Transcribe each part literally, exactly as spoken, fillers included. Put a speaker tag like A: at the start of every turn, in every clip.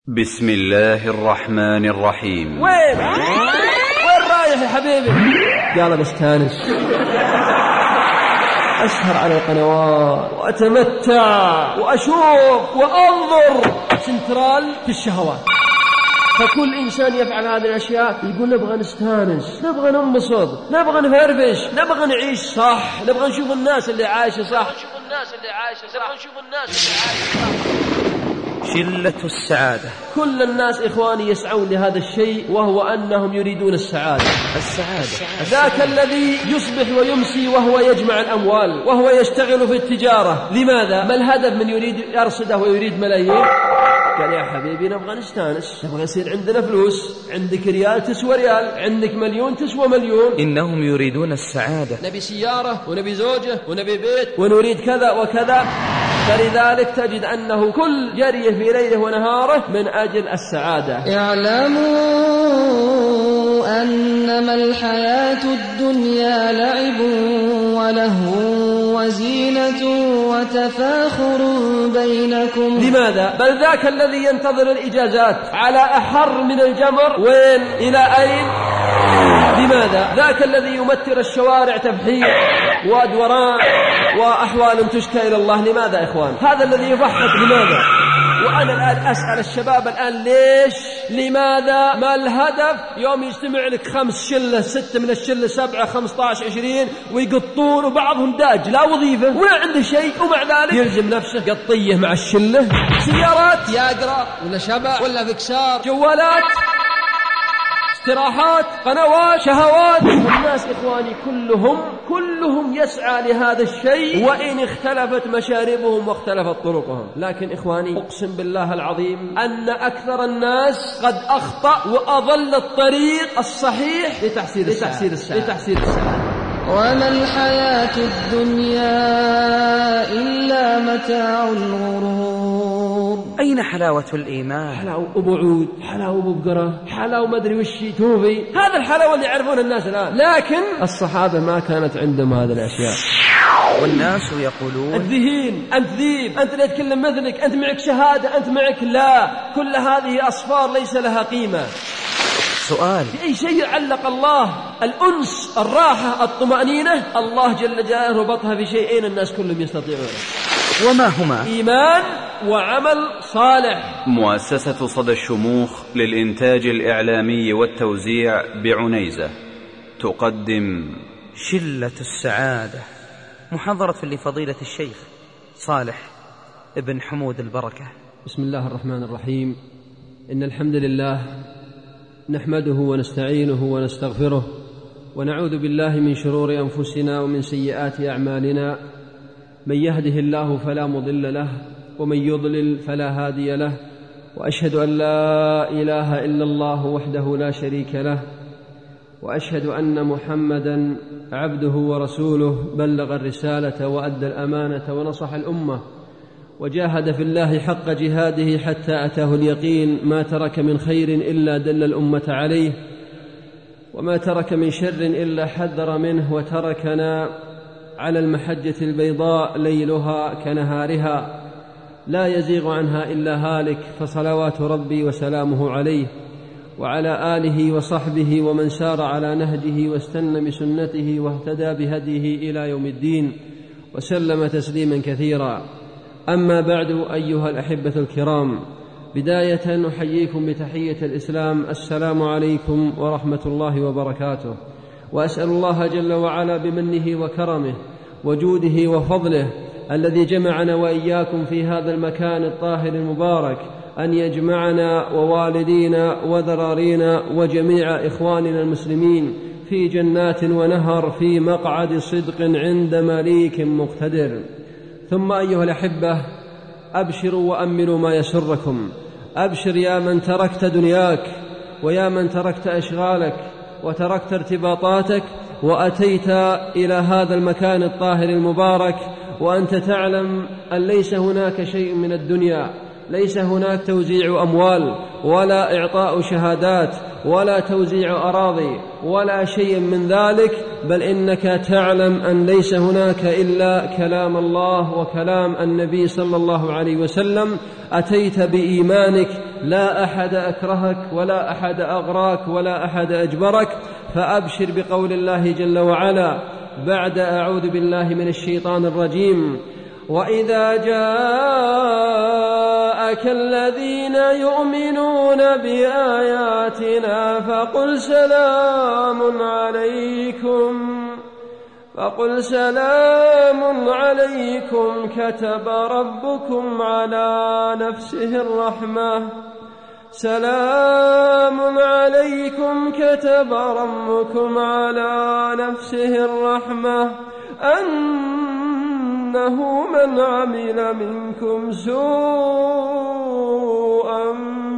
A: بسم الله الرحمن الرحيم.
B: وين وين رايح يا حبيبي؟ قال بستانس أسهر على القنوات وأتمتع وأشوف وأنظر سنترال في الشهوات. فكل إنسان يفعل هذه الأشياء يقول نبغى نستانس، نبغى ننبسط، نبغى نفرفش، نبغى نعيش صح، نبغى نشوف الناس اللي عايشة صح، نشوف الناس اللي عايشة صح، نشوف الناس اللي عايشة صح.
C: شلة السعادة.
B: كل الناس إخواني يسعون لهذا الشيء، وهو أنهم يريدون السعادة.
C: السعادة
B: ذاك الذي يصبح ويمسي وهو يجمع الأموال وهو يشتغل في التجارة، لماذا؟ ما الهدف من يريد يرصده ويريد ملايين؟ قال يا حبيبي نبغى نستانس، نبغى يصير عندنا فلوس، عندك ريال تسوى ريال، عندك مليون تسوى مليون.
C: إنهم يريدون السعادة.
B: نبي سيارة ونبي زوجة ونبي بيت ونريد كذا وكذا. فلذلك تجد أنه كل جريه في ليله ونهاره من أجل السعادة.
D: اعلموا أنما الحياة الدنيا لعب ولهو وزينة وتفاخر بينكم.
B: لماذا؟ بل ذاك الذي ينتظر الإجازات على أحر من الجمر، وين إلى أين؟ لماذا؟ ذاك الذي يمتر الشوارع تفحيط وأدوران وأحوال تشكى إلى الله. لماذا إخوان؟ هذا الذي يفحط. لماذا؟ وأنا الآن أسأل الشباب الآن ليش؟ لماذا؟ ما الهدف؟ يوم يجتمع لك خمس شلة، ستة من الشلة، سبعة، خمسة عشر، عشرين، ويقطون، وبعضهم داج لا وظيفة ولا عنده شيء، ومع ذلك يلزم نفسه قطية مع الشلة، سيارات ياقرا ولا شبع ولا فكسار، جوالات، استراحات، قنوات، شهوات. والناس إخواني كلهم كلهم يسعى لهذا الشيء، وإن اختلفت مشاربهم واختلفت طرقهم. لكن إخواني أقسم بالله العظيم أن أكثر الناس قد أخطأ وأضل الطريق الصحيح لتحصيل السعادة, لتحصيل السعادة.
D: وما الحياة الدنيا إلا متاع الغرور.
C: أين حلاوة الإيمان؟
B: حلاوة أبو عود، حلاوة أبو بقرة، حلاوة مدري وش توفي، هذا الحلاوة اللي يعرفون الناس الآن. لكن الصحابة ما كانت عندهم هذه الأشياء.
C: والناس يقولون
B: أنت ذهين، أنت ذيب، أنت لا تتكلم مثلك، أنت معك شهادة، أنت معك لا. كل هذه أصفار ليس لها قيمة.
C: سؤال:
B: أي شيء علق الله الأنس، الراحة، الطمأنينة، الله جل جلاله ربطها في شيئين الناس كلهم يستطيعون.
C: وما هما؟
B: إيمان وعمل صالح.
A: مؤسسة صدى الشموخ للإنتاج الإعلامي والتوزيع بعنيزة تقدم
C: شلة السعادة، محاضرة لفضيلة الشيخ صالح ابن حمود البركة.
B: بسم الله الرحمن الرحيم. إن الحمد لله نحمده ونستعينه ونستغفره، ونعوذ بالله من شرور أنفسنا ومن سيئات أعمالنا. من يهده الله فلا مضل له، ومن يضلل فلا هادي له، وأشهد أن لا إله إلا الله وحده لا شريك له، وأشهد أن محمدا عبده ورسوله، بلغ الرسالة وأدى الأمانة ونصح الأمة، وجاهد في الله حق جهاده حتى أتاه اليقين. ما ترك من خير إلا دل الأمة عليه، وما ترك من شر إلا حذر منه، وتركنا على المحجة البيضاء ليلها كنهارها لا يزيغ عنها إلا هالك. فصلوات ربي وسلامه عليه وعلى آله وصحبه ومن سار على نهجه واستنى بسنته واهتدى بهديه إلى يوم الدين، وسلم تسليما كثيرا. أما بعد، أيها الأحبة الكرام، بداية أحييكم بتحية الإسلام، السلام عليكم ورحمة الله وبركاته. وأسأل الله جل وعلا بمنه وكرمه وجوده وفضله الذي جمعنا وإياكم في هذا المكان الطاهر المبارك أن يجمعنا ووالدينا وذرارينا وجميع إخواننا المسلمين في جنات ونهر في مقعد صدق عند مليك مقتدر. ثم أيها الأحبة، أبشروا وأملوا ما يسركم. أبشر يا من تركت دنياك، ويا من تركت أشغالك وتركت ارتباطاتك وأتيت إلى هذا المكان الطاهر المبارك، وأنت تعلم أن ليس هناك شيء من الدنيا، ليس هناك توزيع أموال ولا إعطاء شهادات ولا توزيع أراضي ولا شيء من ذلك، بل إنك تعلم أن ليس هناك إلا كلام الله وكلام النبي صلى الله عليه وسلم. أتيت بإيمانك لا أحد أكرهك ولا أحد أغراك ولا أحد أجبرك، فأبشر بقول الله جل وعلا بعد أعوذ بالله من الشيطان الرجيم: وإذا جاءك الذين يؤمنون بآياتنا فقل سلام عليكم فقل سلام عليكم كتب ربكم على نفسه الرحمة سلام عليكم كتب ربكم على نفسه الرحمة أنه من عمل منكم سوءا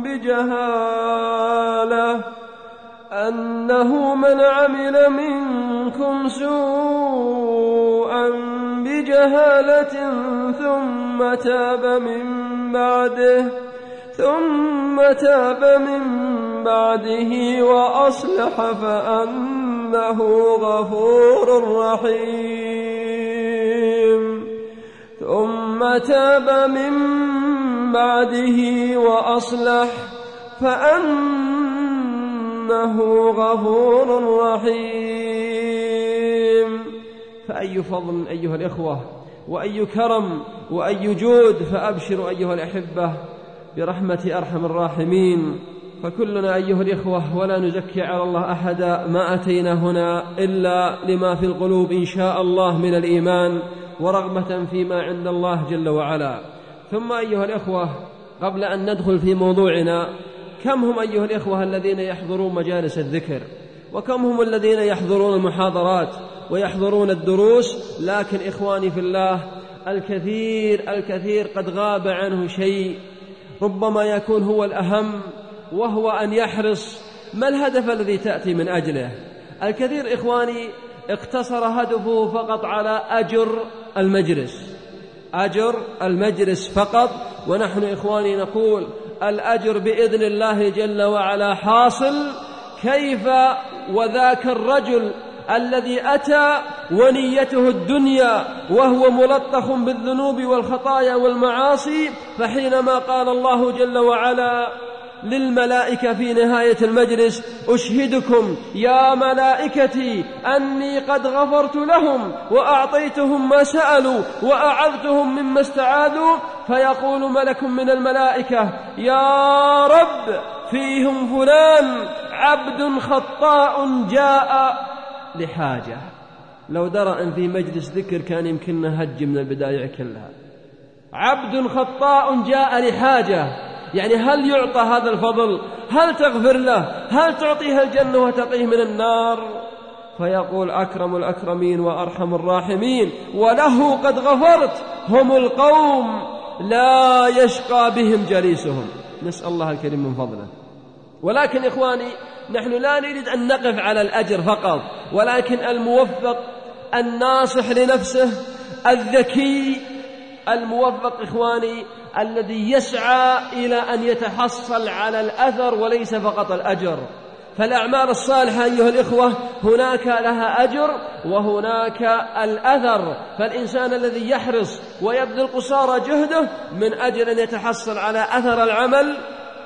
B: بجهالة أنه من عمل منكم سوءا بجهالة ثم تاب من بعده ثم تاب من بعده وأصلح فأنه غفور رحيم ثم تاب من بعده وأصلح فأنه غفور رحيم. فأي فضل أيها الإخوة وأي كرم وأي جود، فأبشروا أيها الأحبة برحمة أرحم الراحمين. فكلنا أيها الإخوة ولا نزكي على الله أحدا، ما أتينا هنا إلا لما في القلوب إن شاء الله من الإيمان ورغبة فيما عند الله جل وعلا. ثم أيها الإخوة قبل أن ندخل في موضوعنا، كم هم أيها الإخوة الذين يحضرون مجالس الذكر، وكم هم الذين يحضرون المحاضرات ويحضرون الدروس، لكن إخواني في الله الكثير الكثير قد غاب عنه شيء ربما يكون هو الأهم، وهو أن يحرص ما الهدف الذي تأتي من أجله. الكثير إخواني اقتصر هدفه فقط على أجر المجلس، أجر المجلس فقط. ونحن إخواني نقول الأجر بإذن الله جل وعلا حاصل. كيف وذاك الرجل الذي أتى ونيته الدنيا وهو ملطخ بالذنوب والخطايا والمعاصي، فحينما قال الله جل وعلا للملائكة في نهاية المجلس: أشهدكم يا ملائكتي أني قد غفرت لهم وأعطيتهم ما سألوا وأعذتهم مما استعاذوا، فيقول ملك من الملائكة: يا رب فيهم فلان عبد خطاء جاء لحاجة. لو درى أن في مجلس ذكر كان يمكننا هج من البداية كلها. عبد خطاء جاء لحاجة، يعني هل يعطى هذا الفضل؟ هل تغفر له؟ هل تعطيه الجنة وتقيه من النار؟ فيقول أكرم الأكرمين وأرحم الراحمين: وله قد غفرت، هم القوم لا يشقى بهم جليسهم. نسأل الله الكريم من فضله. ولكن إخواني نحن لا نريد أن نقف على الأجر فقط، ولكن الموفق الناصح لنفسه الذكي الموفق إخواني الذي يسعى إلى أن يتحصل على الأثر وليس فقط الأجر. فالأعمال الصالحة أيها الإخوة هناك لها أجر وهناك الأثر. فالإنسان الذي يحرص ويبذل قصارى جهده من أجل أن يتحصل على أثر العمل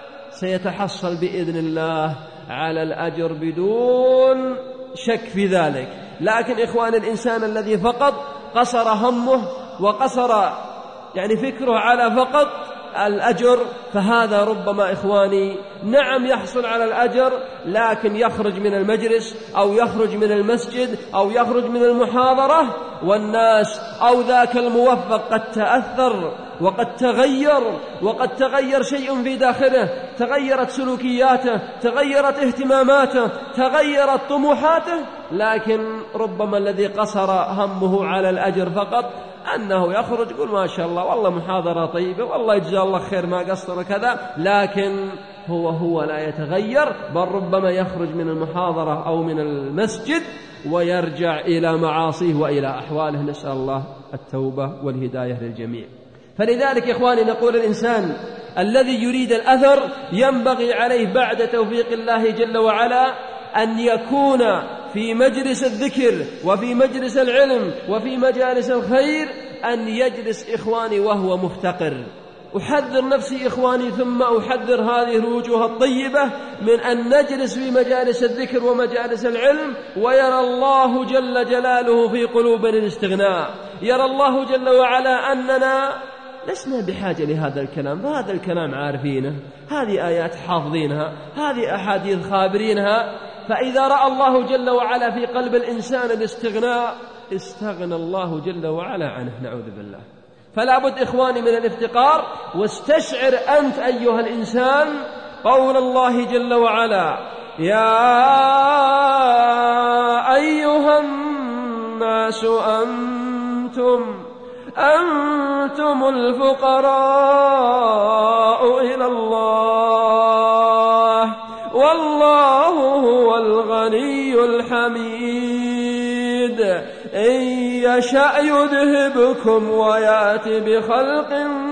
B: سيتحصل بإذن الله على الأجر بدون شك في ذلك. لكن إخوان الإنسان الذي فقط قصر همه وقصر يعني فكره على فقط الأجر، فهذا ربما إخواني نعم يحصل على الأجر لكن يخرج من المجلس أو يخرج من المسجد أو يخرج من المحاضرة والناس أو ذاك الموفق قد تأثر وقد تغير وقد تغير شيء في داخله، تغيرت سلوكياته، تغيرت اهتماماته، تغيرت طموحاته، لكن ربما الذي قصر همه على الأجر فقط أنه يخرج يقول ما شاء الله والله محاضرة طيبة والله يجزاه الله خير ما قصر كذا، لكن هو هو لا يتغير، بل ربما يخرج من المحاضرة أو من المسجد ويرجع إلى معاصيه وإلى أحواله. نسأل الله التوبة والهداية للجميع. فلذلك إخواني نقول الإنسان الذي يريد الأثر ينبغي عليه بعد توفيق الله جل وعلا أن يكون في مجلس الذكر وفي مجلس العلم وفي مجالس الخير أن يجلس إخواني وهو مفتقر، أحذر نفسي إخواني ثم أحذر هذه الوجوه الطيبة من أن نجلس في مجالس الذكر ومجالس العلم ويرى الله جل جلاله في قلوبنا الاستغناء، يرى الله جل وعلا أننا لسنا بحاجة لهذا الكلام، فهذا الكلام عارفينه، هذه آيات حافظينها، هذه أحاديث خابرينها. فإذا رأى الله جل وعلا في قلب الإنسان الاستغناء استغنى الله جل وعلا عنه، نعوذ بالله. فلا بد إخواني من الافتقار، واستشعر أنت أيها الإنسان قول الله جل وعلا: يا أيها الناس أنتم أنتم الفقراء إلى الله والله هو الغني الحميد، إن يشأ يذهبكم ويأتي بخلق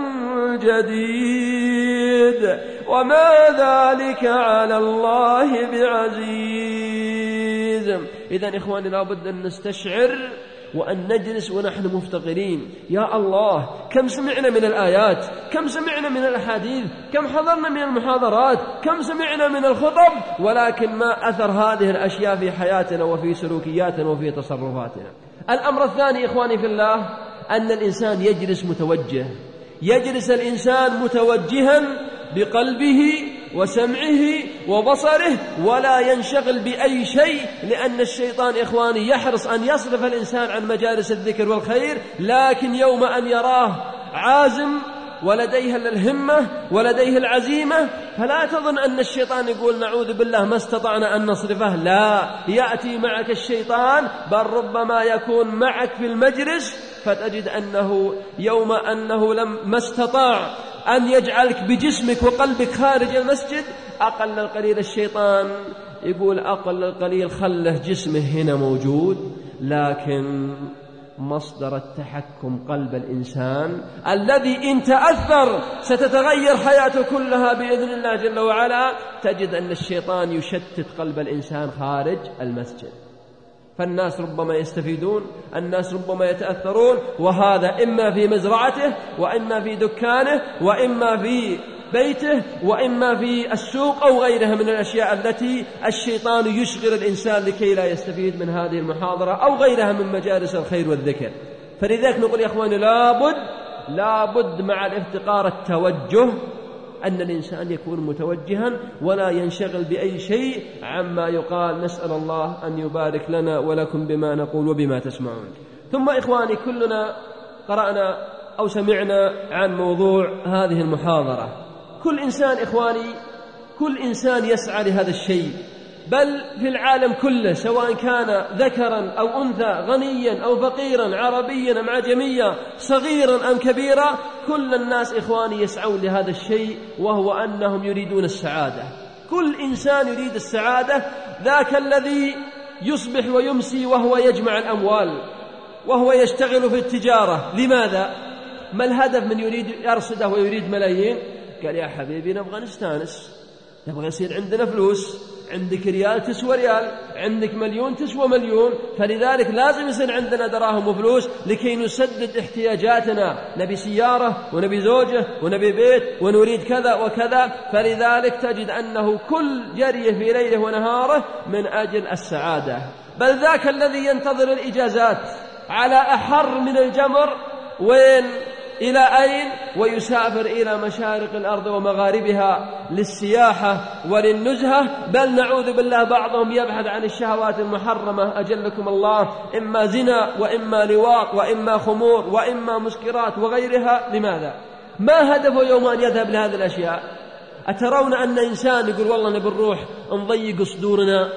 B: جديد وما ذلك على الله بعزيز. إذن إخواني لابد أن نستشعر وأن نجلس ونحن مفتقرين. يا الله، كم سمعنا من الآيات، كم سمعنا من الأحاديث، كم حضرنا من المحاضرات، كم سمعنا من الخطب، ولكن ما أثر هذه الأشياء في حياتنا وفي سلوكياتنا وفي تصرفاتنا. الأمر الثاني إخواني في الله أن الإنسان يجلس متوجه، يجلس الإنسان متوجها بقلبه وسمعه وبصره ولا ينشغل بأي شيء، لأن الشيطان إخواني يحرص أن يصرف الإنسان عن مجالس الذكر والخير، لكن يوم أن يراه عازم ولديه الهمة ولديه العزيمة فلا تظن أن الشيطان يقول نعوذ بالله ما استطعنا أن نصرفه، لا، يأتي معك الشيطان، بل ربما يكون معك في المجلس فتجد أنه يوم أنه لم ما استطاع أن يجعلك بجسمك وقلبك خارج المسجد، أقل القليل الشيطان يقول أقل القليل خله جسمه هنا موجود، لكن مصدر التحكم قلب الإنسان الذي إن تأثر ستتغير حياته كلها بإذن الله جل وعلا، تجد أن الشيطان يشتت قلب الإنسان خارج المسجد. فالناس ربما يستفيدون، الناس ربما يتأثرون، وهذا إما في مزرعته وإما في دكانه وإما في بيته وإما في السوق أو غيرها من الأشياء التي الشيطان يشغل الإنسان لكي لا يستفيد من هذه المحاضرة أو غيرها من مجالس الخير والذكر. فلذلك نقول يا أخواني لابد لابد مع الافتقار التوجه، أن الإنسان يكون متوجها ولا ينشغل بأي شيء عما يقال. نسأل الله أن يبارك لنا ولكم بما نقول وبما تسمعون. ثم إخواني كلنا قرأنا أو سمعنا عن موضوع هذه المحاضرة. كل إنسان إخواني كل إنسان يسعى لهذا الشيء، بل في العالم كله سواء كان ذكرا أو أنثى، غنيا أو فقيرا، عربيا أم عجميا، صغيرا أم كبيرا، كل الناس إخواني يسعون لهذا الشيء، وهو أنهم يريدون السعادة. كل إنسان يريد السعادة، ذاك الذي يصبح ويمسي وهو يجمع الأموال وهو يشتغل في التجارة. لماذا؟ ما الهدف من يريد يرصده ويريد ملايين؟ قال يا حبيبي نبغى نستانس، نبغى يصير عندنا فلوس، عندك ريال تسوى ريال، عندك مليون تسوى مليون، فلذلك لازم يصير عندنا دراهم وفلوس لكي نسدد احتياجاتنا، نبي سيارة ونبي زوجة ونبي بيت ونريد كذا وكذا. فلذلك تجد أنه كل جريه في ليله ونهاره من أجل السعادة. بل ذاك الذي ينتظر الإجازات على أحر من الجمر، وين إلى أين؟ ويسافر إلى مشارق الأرض ومغاربها للسياحة وللنزهة، بل نعوذ بالله بعضهم يبحث عن الشهوات المحرمة أجلكم الله، إما زنا وإما لواط وإما خمور وإما مسكرات وغيرها. لماذا؟ ما هدفه يوم أن يذهب لهذه الأشياء؟ أترون أن إنسان يقول والله نبي نروح نضيق صدورنا،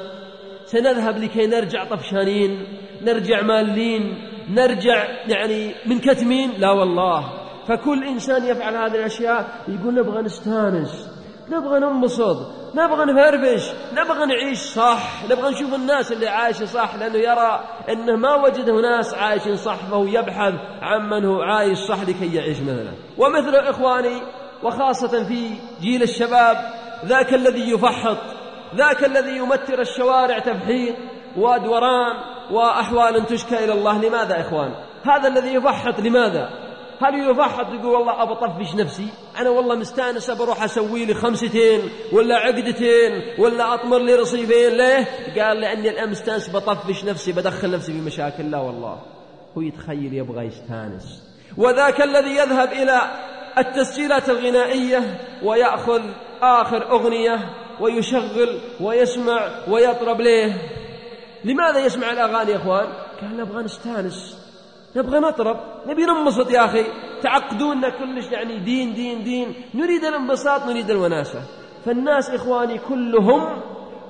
B: سنذهب لكي نرجع طفشانين، نرجع مالين، نرجع يعني من كتمين؟ لا والله. فكل إنسان يفعل هذه الأشياء يقول نبغى نستانس، نبغى ننبسط، نبغى نفرفش، نبغى نعيش صح، نبغى نشوف الناس اللي عايش صح، لأنه يرى أنه ما وجده ناس عايش صح فهو يبحث عن من هو عايش صح لكي يعيش مثله. ومثل إخواني وخاصة في جيل الشباب ذاك الذي يفحط، ذاك الذي يمتر الشوارع تفحيط ودوران وأحوال تشكى إلى الله. لماذا إخوان؟ هذا الذي يفحط لماذا؟ هل يفحط يقول والله أبى أطفش نفسي، أنا والله مستانس بروح أسوي لي خمستين ولا عقدتين ولا أطمر لي رصيفين؟ ليه؟ قال لأني الآن مستانس بطفش نفسي بدخل نفسي في مشاكل. لا والله، هو يتخيل يبغى يستانس. وذاك الذي يذهب إلى التسجيلات الغنائية ويأخذ آخر أغنية ويشغل ويسمع ويطرب. ليه؟ لماذا يسمع الأغاني يا أخوان؟ قال نبغى نستانس، نبغى نطرب، نبي ننبسط يا أخي. تعقدوننا كلش يعني دين دين دين، نريد الانبساط، نريد الوناسة. فالناس إخواني كلهم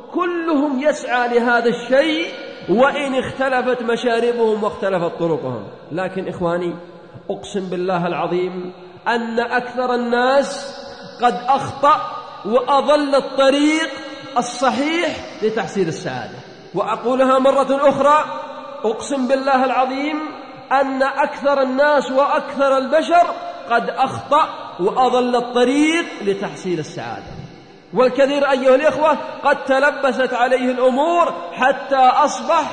B: كلهم يسعى لهذا الشيء، وإن اختلفت مشاربهم واختلفت طرقهم. لكن إخواني أقسم بالله العظيم أن أكثر الناس قد أخطأ وأضل الطريق الصحيح لتحصيل السعادة. وأقولها مرة أخرى، أقسم بالله العظيم أن أكثر الناس وأكثر البشر قد أخطأ وأضل الطريق لتحصيل السعادة. والكثير أيها الإخوة قد تلبست عليه الأمور حتى أصبح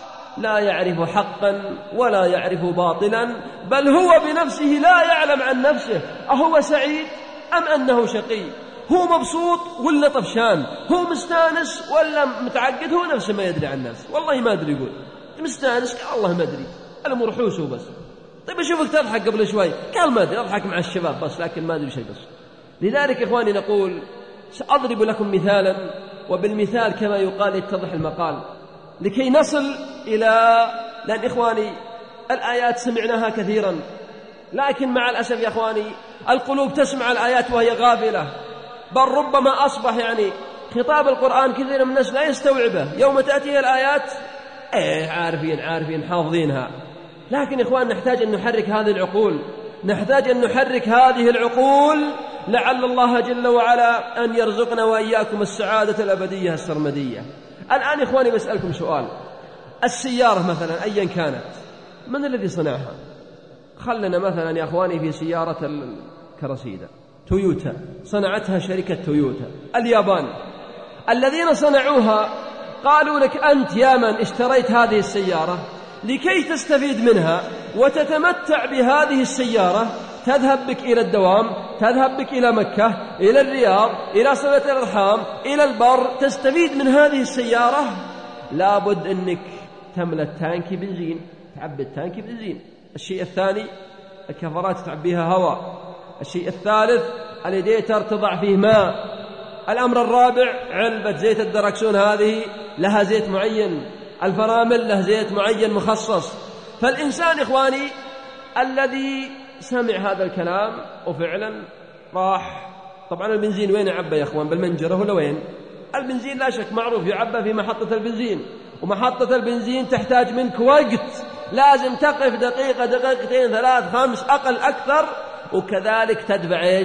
B: لا يعرف حقا ولا يعرف باطلا، بل هو بنفسه لا يعلم عن نفسه أهو سعيد أم أنه شقي، هو مبسوط ولا طفشان، هو مستانس ولا متعقد، هو نفسه ما يدري عن نفسه. والله ما أدري، يقول مستانس، قال الله ما أدري، الأمور حوسه بس. طيب أشوفك تضحك قبل شوي، قال ما أدري، أضحك مع الشباب بس، لكن ما أدري شيء بس. لذلك إخواني نقول سأضرب لكم مثالا، وبالمثال كما يقال يتضح المقال، لكي نصل إلى، لأن إخواني الآيات سمعناها كثيرا، لكن مع الأسف يا إخواني القلوب تسمع الآيات وهي غافلة، بل ربما أصبح يعني خطاب القرآن كثير من الناس لا يستوعبه. يوم تأتيه الآيات إيه عارفين عارفين حافظينها. لكن إخوان نحتاج أن نحرك هذه العقول، نحتاج أن نحرك هذه العقول، لعل الله جل وعلا أن يرزقنا وإياكم السعادة الأبدية السرمدية. الآن إخواني بسألكم سؤال، السيارة مثلا أيا كانت من الذي صنعها؟ خلنا مثلا يا أخواني في سيارة الكرسيدة تويوتا، صنعتها شركة تويوتا اليابان. الذين صنعوها قالوا لك أنت يا من اشتريت هذه السيارة لكي تستفيد منها وتتمتع بهذه السيارة، تذهب بك إلى الدوام، تذهب بك إلى مكة، إلى الرياض، إلى صلة الأرحام، إلى البر، تستفيد من هذه السيارة، لابد أنك تملى التانكي بنزين، تعبي التانكي بنزين. الشيء الثاني الكفرات تعبيها هواء. الشيء الثالث الإديتر تضع فيه ماء. الأمر الرابع علبة زيت الدركسون هذه لها زيت معين، الفرامل له زيت معين مخصص. فالإنسان إخواني الذي سمع هذا الكلام وفعلا راح، طبعا البنزين وين يعبى يا أخوان؟ بالمنجرة ولا وين؟ البنزين لا شك معروف يعبى في محطة البنزين، ومحطة البنزين تحتاج منك وقت، لازم تقف دقيقة دقيقتين ثلاث خمس أقل أكثر، وكذلك تدفع إيش؟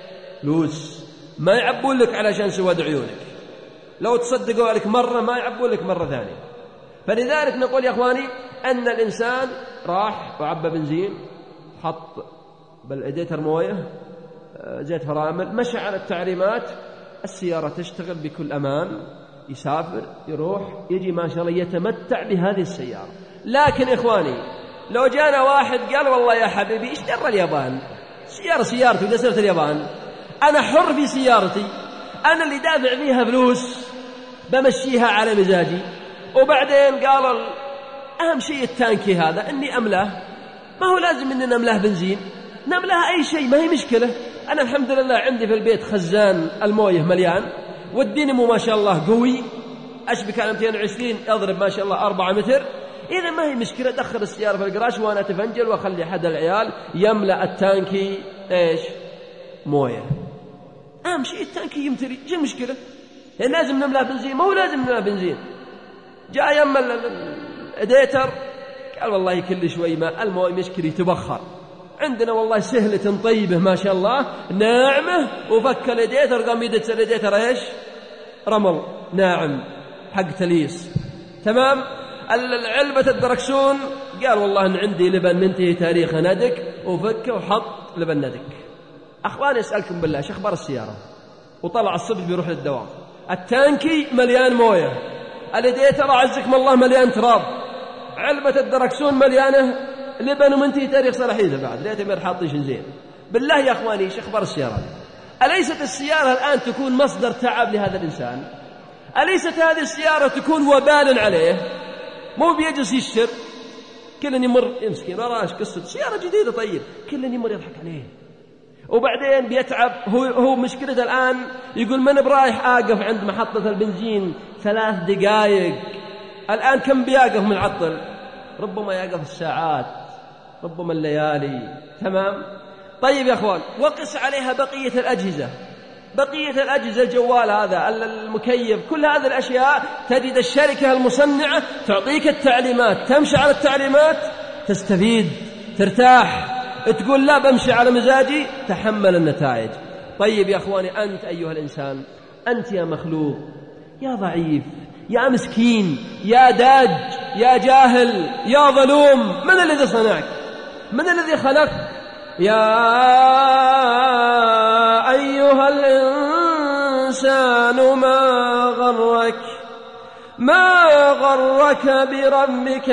B: فلوس. ما يعبون لك علشان سواد عيونك، لو تصدقوا عليك مرة ما يعبون لك مرة ثانية. فلذلك نقول يا أخواني أن الإنسان راح وعبى بنزين، حط بالإديتر مويه، زيت فرامل، مشى على التعليمات، السيارة تشتغل بكل أمان، يسافر يروح يجي ما شاء الله يتمتع بهذه السيارة. لكن إخواني لو جانا واحد قال والله يا حبيبي إيش درى اليابان، سيارة سيارتي وإذا صرت اليابان أنا حر في سيارتي، أنا اللي دافع فيها فلوس، بمشيها على مزاجي. وبعدين قال أهم شيء التانكي هذا أني أملاه، ما هو لازم أننا نملاه بنزين، نملاه أي شيء، ما هي مشكلة. أنا الحمد لله عندي في البيت خزان المويه مليان، والدينمو ما شاء الله قوي، أشبك على مئتين وعشرين أضرب ما شاء الله أربعة متر، إذا ما هي مشكلة. دخل السيارة في الجراج وأنا أتفنجل وأخلي أحد العيال يملأ التانكي إيش؟ مويه. أهم شيء التانكي يمتلي، إيش المشكلة؟ يعني لازم نملأ بنزين؟ ما هو لازم نملأ بنزين. جاء يم الإديتر قال والله كل شوي ما المويه مشكلة يتبخر، عندنا والله سهلة طيبة ما شاء الله ناعمة، وفك الإديتر قام يدس الإديتر إيش؟ رمل ناعم حق تليس، تمام. علبة الدركسون قال والله إن عندي لبن منتهي تاريخ ندك، وفك وحط لبن ندك. أخواني أسألكم بالله شو أخبار السيارة؟ وطلع الصبح بيروح للدوام، التانكي مليان مويه، الإديتر عزكم الله مليان تراب، علبة الدركسون مليانة لبن ومنتهي تاريخ صلاحيته بعد، ليت ما حاطين شيء زين. بالله يا أخواني إيش أخبار السيارة؟ أليست السيارة الآن تكون مصدر تعب لهذا الإنسان؟ أليست هذه السيارة تكون وبال عليه؟ مو بيجلس يشتر كل يمر يمسكين وراش قصة سيارة جديدة، طيب كل يمر يضحك عليه، وبعدين بيتعب. هو هو مشكلته الآن يقول من برايح أقف عند محطة البنزين ثلاث دقائق، الآن كم بيقف معطل؟ ربما يقف الساعات، ربما الليالي. تمام؟ طيب يا أخوان، وقس عليها بقية الأجهزة، بقية الأجهزة، الجوال هذا، المكيف، كل هذه الأشياء تجد الشركة المصنعة تعطيك التعليمات، تمشي على التعليمات تستفيد ترتاح، تقول لا بمشي على مزاجي، تحمل النتائج. طيب يا أخواني، أنت أيها الإنسان، أنت يا مخلوق، يا ضعيف، يا مسكين، يا داج، يا جاهل، يا ظلوم، من الذي صنعك؟ من الذي خلق؟ يا أيها الإنسان ما غرك ما غرك بربك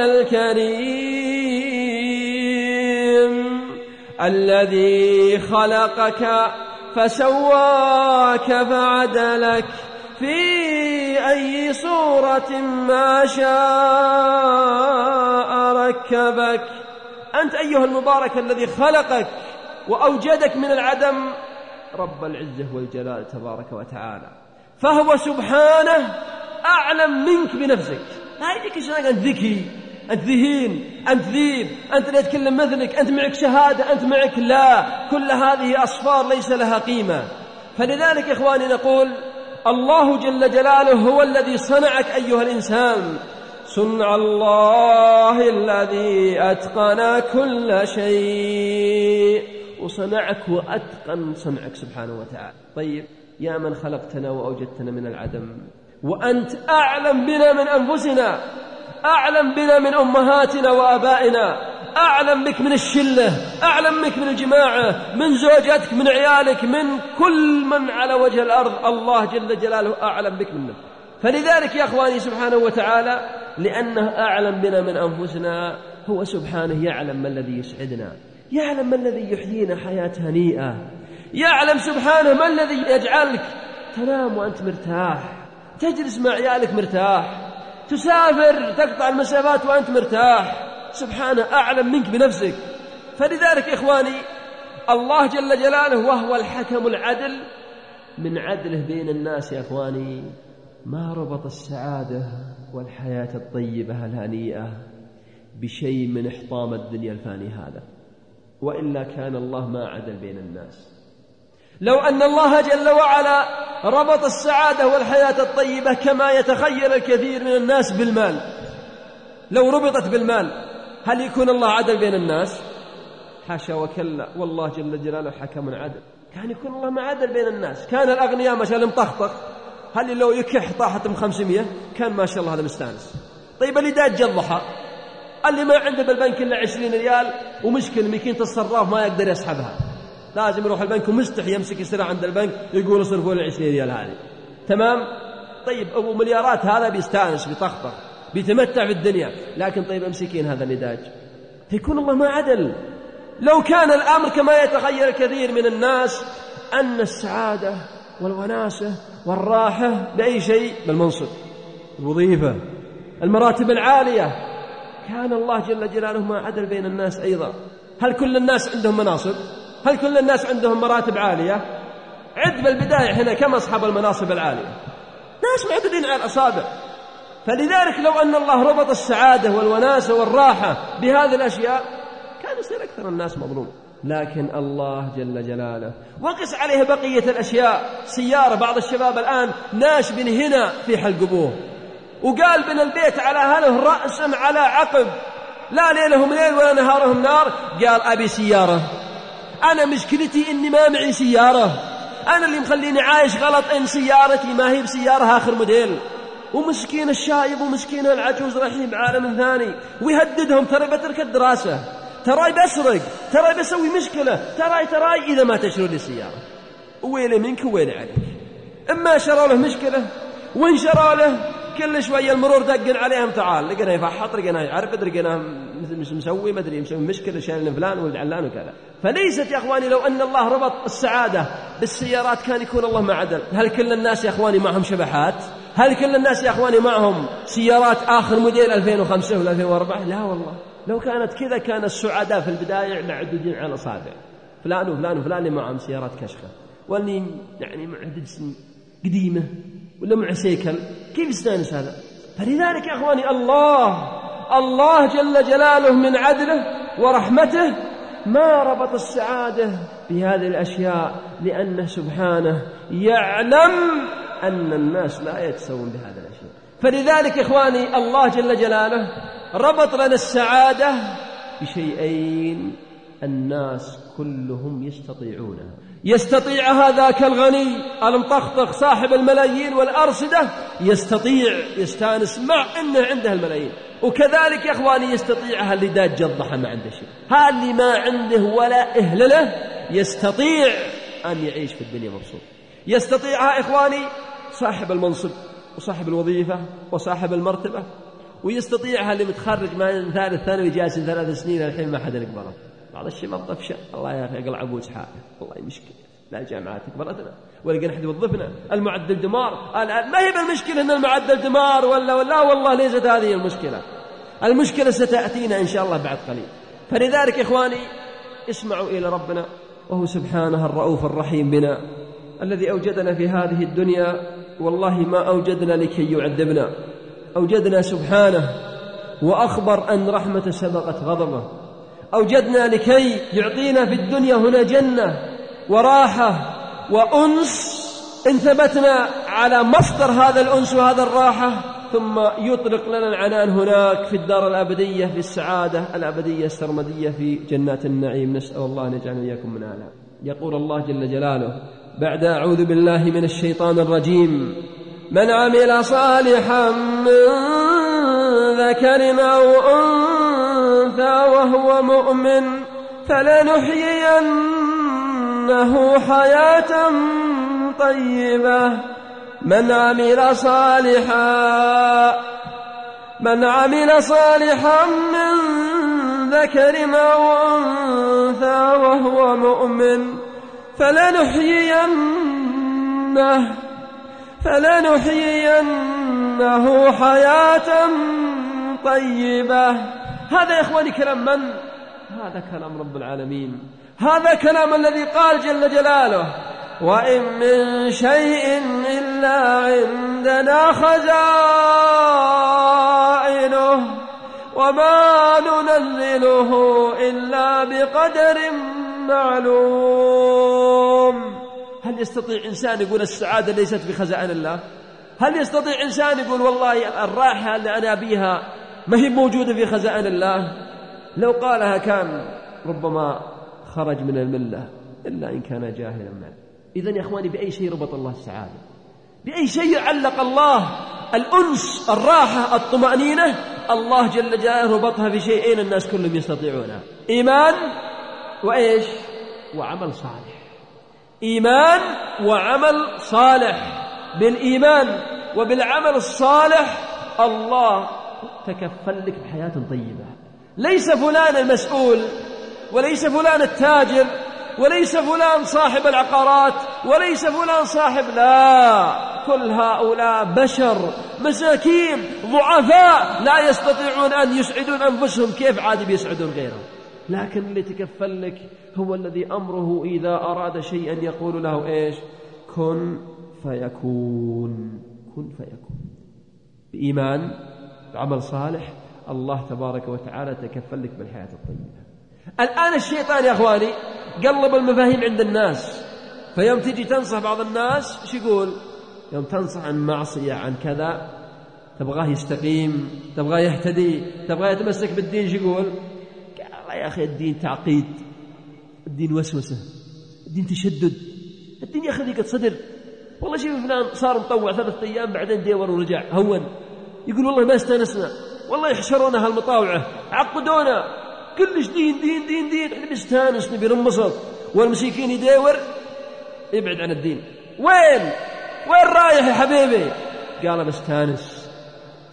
B: الكريم الذي خلقك فسواك فعدلك في أي صورة ما شاء ركبك. أنت أيها المبارك الذي خلقك وأوجدك من العدم، رب العزة والجلال تبارك وتعالى، فهو سبحانه أعلم منك بنفسك. لا يجيك شيء أنت ذكي، أنت ذهين، أنت ذيب، أنت لا تكلم مثلك، أنت معك شهادة، أنت معك لا، كل هذه أصفار ليس لها قيمة. فلذلك إخواني نقول الله جل جلاله هو الذي صنعك أيها الإنسان، صنع الله الذي أتقن كل شيء، وصنعك وأتقن صنعك سبحانه وتعالى. طيب يا من خلقتنا وأوجدتنا من العدم، وأنت أعلم بنا من أنفسنا، أعلم بنا من أمهاتنا وآبائنا، أعلم بك من الشلة، أعلم بك من الجماعة، من زوجتك، من عيالك، من كل من على وجه الأرض. الله جل جلاله أعلم بك منه. فلذلك يا أخواني سبحانه وتعالى، لأنه أعلم بنا من أنفسنا، هو سبحانه يعلم ما الذي يسعدنا، يعلم ما الذي يحيينا حياة هنيئة، يعلم سبحانه ما الذي يجعلك تنام وأنت مرتاح، تجلس مع عيالك مرتاح، تسافر تقطع المسافات وأنت مرتاح. سبحانه أعلم منك بنفسك. فلذلك إخواني الله جل جلاله وهو الحكم العدل، من عدله بين الناس يا إخواني ما ربط السعادة والحياة الطيبة الهنيئة بشيء من إحطام الدنيا الفاني هذا، وإلا كان الله ما عدل بين الناس. لو أن الله جل وعلا ربط السعادة والحياة الطيبة كما يتخيل الكثير من الناس بالمال، لو ربطت بالمال هل يكون الله عدل بين الناس؟ حاشا وكلا، والله جل جلاله حكم عدل. كان يكون الله ما عدل بين الناس، كان الأغنياء ما شاء الله مطخطخ، هل لو يكح طاحت بخمسمية كان ما شاء الله هذا مستانس. طيب اللي داج الضحى، اللي ما عنده بالبنك إلا عشرين ريال ومشكل مكينة الصراف ما يقدر يسحبها، لازم يروح البنك ومستحي يمسك يسرع عند البنك يقول اصرفوا لي عشرين ريال هذه. تمام؟ طيب أبو مليارات هذا بيستانس بيطخطخ بيتمتع في الدنيا، لكن طيب أمسكين هذا اللي داج. فيكون الله ما عدل. لو كان الأمر كما يتخيل الكثير من الناس أن السعادة والوناسة والراحة بأي شيء، بالمنصب، الوظيفة، المراتب العالية، كان الله جل جلاله ما عدل بين الناس أيضا. هل كل الناس عندهم مناصب؟ هل كل الناس عندهم مراتب عالية؟ عد بالبداية هنا كم أصحاب المناصب العالية؟ ناس معدودين على الأصابع. فلذلك لو أن الله ربط السعادة والوناسة والراحة بهذه الأشياء كان يصير أكثر الناس مظلوم. لكن الله جل جلاله وقس عليه بقية الأشياء. سيارة، بعض الشباب الآن ناش بن هنا في حلق أبوه، وقال بن البيت على أهله رأسا على عقب، لا ليلهم ليل ولا نهارهم نار. قال أبي سيارة، أنا مشكلتي إني ما معي سيارة، أنا اللي مخليني عايش غلط إن سيارتي ما هي بسيارة آخر موديل. ومسكين الشايب ومسكين العجوز رايحين بعالم ثاني، ويهددهم ترى بترك الدراسة، ترى بسرق، ترى بسوي مشكلة، ترى ترى إذا ما تشروا لي سيارة. ويلي منك ويلي عليك. إما شروا له مشكلة، وإن شروا له كل شوية المرور دقن عليهم تعال لقينا يفحط لقينا يعرف لقينا مش مسوي ما أدري مسوي مشكلة شايل فلان ولد علان وكذا. فليست يا أخواني لو أن الله ربط السعادة بالسيارات كان يكون الله ما عدل. هل كل الناس يا أخواني معهم شبحات؟ هل كل الناس يا أخواني معهم سيارات آخر موديل ألفين وخمسة ولا ألفين وأربعة؟ لا والله. لو كانت كذا كان السعداء في البداية معدودين على أصابع فلان وفلان وفلان اللي معهم سيارات كشخة واللي يعني معدد سن قديمة ولا مع سيكل، كيف يستانس هذا؟ فلذلك يا أخواني الله الله جل جلاله من عدله ورحمته ما ربط السعادة بهذه الأشياء، لأنه سبحانه يعلم أن الناس لا يتسوون بهذه الأشياء. فلذلك إخواني الله جل جلاله ربط لنا السعادة بشيئين الناس كلهم يستطيعونها. يستطيع هذاك الغني المطخطخ صاحب الملايين والأرصدة، يستطيع يستانس مع أنه عنده الملايين. وكذلك يا إخواني يستطيعها اللي داج الضحى ما عنده شيء. هذا اللي ما عنده ولا أهل له يستطيع أن يعيش في الدنيا مبسوط. يستطيعها إخواني صاحب المنصب وصاحب الوظيفة وصاحب المرتبة، ويستطيعها اللي متخرج من ثالث ثانوي جالس ثلاث سنين الحين ما حدا يقبله. بعض الشباب طفشة الله يا أخي أقلع أبوج حاله والله مشكلة، لا الجامعات كبرتنا ولا قلنا حد يوظفنا، المعدل دمار. الآن ما هي بالمشكلة أن المعدل دمار ولا ولا والله ليست هذه المشكلة. المشكلة ستأتينا إن شاء الله بعد قليل. فلذلك إخواني اسمعوا إلى ربنا وهو سبحانه الرؤوف الرحيم بنا الذي أوجدنا في هذه الدنيا. والله ما أوجدنا لكي يعذبنا، أوجدنا سبحانه وأخبر أن رحمة سبقت غضبه. أوجدنا لكي يعطينا في الدنيا هنا جنة وراحة وأنس إن ثبتنا على مصدر هذا الأنس وهذا الراحة، ثم يطلق لنا العنان هناك في الدار الأبدية في السعادة الأبدية السرمدية في جنات النعيم. نسأل الله أن يجعلنا إياكم من أعلى. يقول الله جل جلاله بعد أعوذ بالله من الشيطان الرجيم: من عمل صالحا من ذكر أو أنثى وهو مؤمن فلنحيينه حياة طيبة. من عمل صالحا من عمل صالحا من ذكر أو أنثى وهو مؤمن فلنحيينه فلنحيينه حياة طيبة. هذا يا إخواني كلام من؟ هذا كلام رب العالمين. هذا كلام الذي قال جل جلاله: وإن من شيء إلا عندنا خزائنه وما ننزله إلا بقدر معلوم. هل يستطيع إنسان يقول السعادة ليست في خزائن الله؟ هل يستطيع إنسان يقول والله الراحة اللي أنا بيها ما هي موجودة في خزائن الله؟ لو قالها كان ربما خرج من الملة إلا إن كان جاهلا معه. إذن يا أخواني بأي شيء ربط الله السعادة؟ بأي شيء علق الله الأنس الراحة الطمأنينة؟ الله جل جلاله ربطها في شيئين الناس كلهم يستطيعونها: إيمان وإيش؟ وعمل صالح. إيمان وعمل صالح. بالإيمان وبالعمل الصالح الله تكفل لك بحياة طيبة. ليس فلان المسؤول، وليس فلان التاجر، وليس فلان صاحب العقارات، وليس فلان صاحب، لا، كل هؤلاء بشر مساكين ضعفاء لا يستطيعون أن يسعدون أنفسهم، كيف عاد بيسعدون غيرهم؟ لكن اللي تكفل لك هو الذي أمره إذا أراد شيئا يقول له إيش؟ كن فيكون. كن فيكون. بإيمان بعمل صالح الله تبارك وتعالى تكفل لك بالحياة الطيبة. الآن الشيطان يا أخواني قلب المفاهيم عند الناس، فيوم تجي تنصح بعض الناس ايش يقول؟ يوم تنصح عن معصية عن كذا تبغاه يستقيم، تبغاه يهتدي، تبغاه يتمسك بالدين، ايش يقول؟ قال يا أخي الدين تعقيد، الدين وسوسة، الدين تشدد، الدين يا أخي ضيقة صدر. والله شوف فلان صار مطوع ثلاثة أيام بعدين ديور ورجع هون، يقول والله ما استانسنا، والله يحشرونا هالمطاوعة، عقدونا، كلش دين دين دين دين، احنا بنستانس نبي ننبسط، والمسيكين يدور ابعد عن الدين. وين وين رايح يا حبيبي؟ قال بستانس.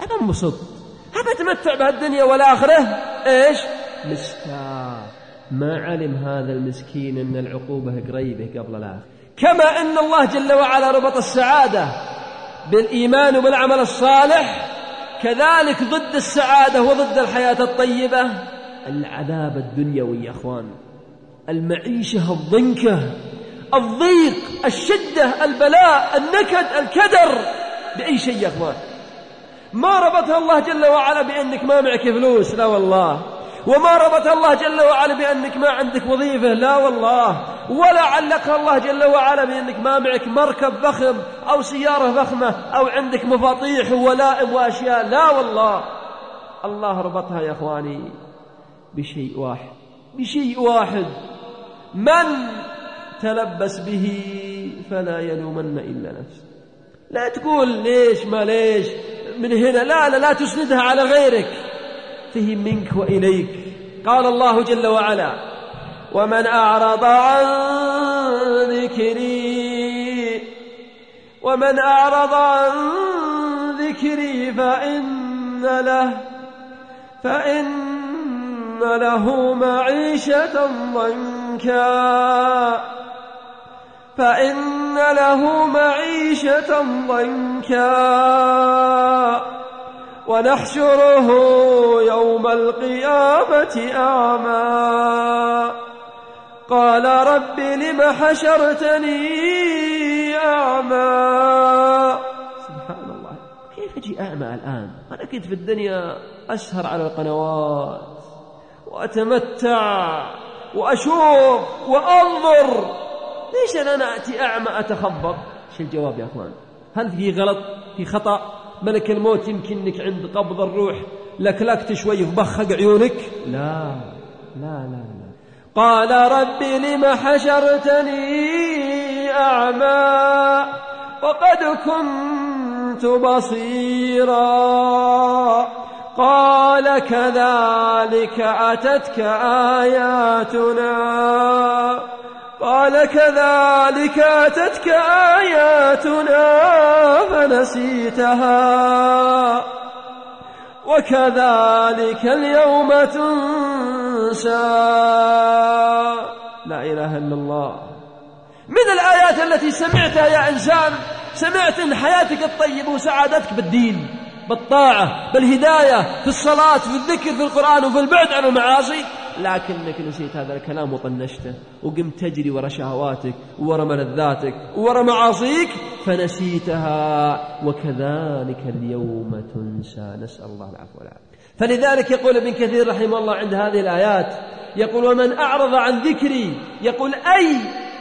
B: أبى انبسط، أبى أتمتع بهالدنيا والآخرة. إيش؟ مسكاه. ما علم هذا المسكين أن العقوبة قريبة قبل الآخرة. كما أن الله جل وعلا ربط السعادة بالإيمان وبالعمل الصالح، كذلك ضد السعادة وضد الحياة الطيبة العذاب الدنيوي يا أخوان، المعيشة الضنكة، الضيق، الشدة، البلاء، النكد، الكدر، بأي شيء يا أخوان. ما ربطها الله جل وعلا بأنك ما معك فلوس، لا والله. وما ربط الله جل وعلا بأنك ما عندك وظيفة، لا والله. ولا علقها الله جل وعلا بأنك ما معك مركب فخم أو سيارة فخمة أو عندك مفاطيح وولائم وأشياء، لا والله. الله ربطها يا أخواني بشيء واحد، بشيء واحد: من تلبس به فلا يلومن إلا نفسه. لا تقول ليش ما ليش من هنا، لا لا لا تسندها على غيرك، فهم منك وإليك. قال الله جل وعلا: ومن أعرض عن ذكري ومن أعرض عن ذكري فإن له فإن له معيشة ضنكا فإن له معيشة ضنكا ونحشره يوم القيامة أعمى قال رب لم حشرتني أعمى. سبحان الله، كيف أجي أعمى الآن؟ أنا كنت في الدنيا أسهر على القنوات وأتمتع وأشوف وأنظر، ليش أنا أتي أعمى أتخبط؟ شو الجواب يا أخوان؟ هل في غلط، في خطأ؟ ملك الموت يمكنك عند قبض الروح لكلكت شوي وبخق عيونك؟ لا لا لا لا. قال رب لم حشرتني أعمى وقد كنت بصيرا قال كذلك أتتك آياتنا قال كذلك أتتك آياتنا فنسيتها وكذلك اليوم تنسى. لا إله إلا الله. من الآيات التي سمعتها يا إنسان، سمعت أن حياتك الطيبة وسعادتك بالدين، بالطاعة، بالهداية، في الصلاة، في الذكر، في القرآن، وفي البعد عن المعاصي، لكنك نسيت هذا الكلام وطنشته وقمت تجري ورا شهواتك ورا ملذاتك ورا معاصيك فنسيتها وكذلك اليوم تنسى. نسأل الله العفو والعافية. فلذلك يقول ابن كثير رحمه الله عند هذه الآيات، يقول ومن أعرض عن ذكري، يقول أي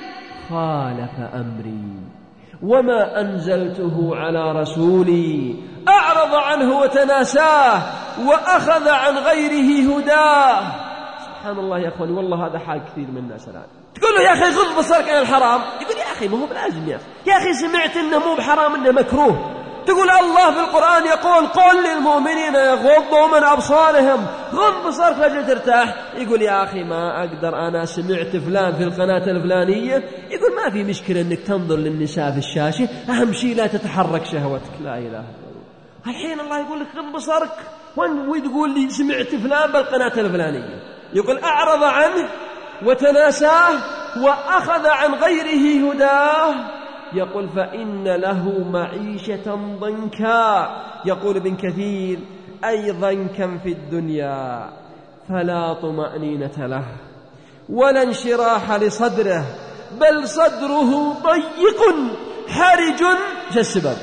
B: خالف أمري وما أنزلته على رسولي، أعرض عنه وتناساه وأخذ عن غيره هداه. سبحان الله يا أخواني، والله هذا حال كثير من الناس الآن. تقول له يا أخي غض بصرك عن الحرام، يقول يا أخي ما هو بلازم يا أخي، يا أخي سمعت إنه مو بحرام إنه مكروه. تقول الله في القرآن يقول قل للمؤمنين يغضوا من أبصارهم، غض بصرك لجل ترتاح. يقول يا أخي ما أقدر، أنا سمعت فلان في القناة الفلانية يقول ما في مشكلة إنك تنظر للنساء في الشاشة، أهم شيء لا تتحرك شهوتك. لا إله إلا الله. الحين الله يقول لك غض بصرك وتقول لي سمعت فلان بالقناة الفلانية. يقول أعرض عنه وتناساه وأخذ عن غيره هداه. يقول فإن له معيشة ضنكا. يقول ابن كثير أي ضنكا في الدنيا فلا طمأنينة له ولا انشراح لصدره، بل صدره ضيق حرج. شو السبب؟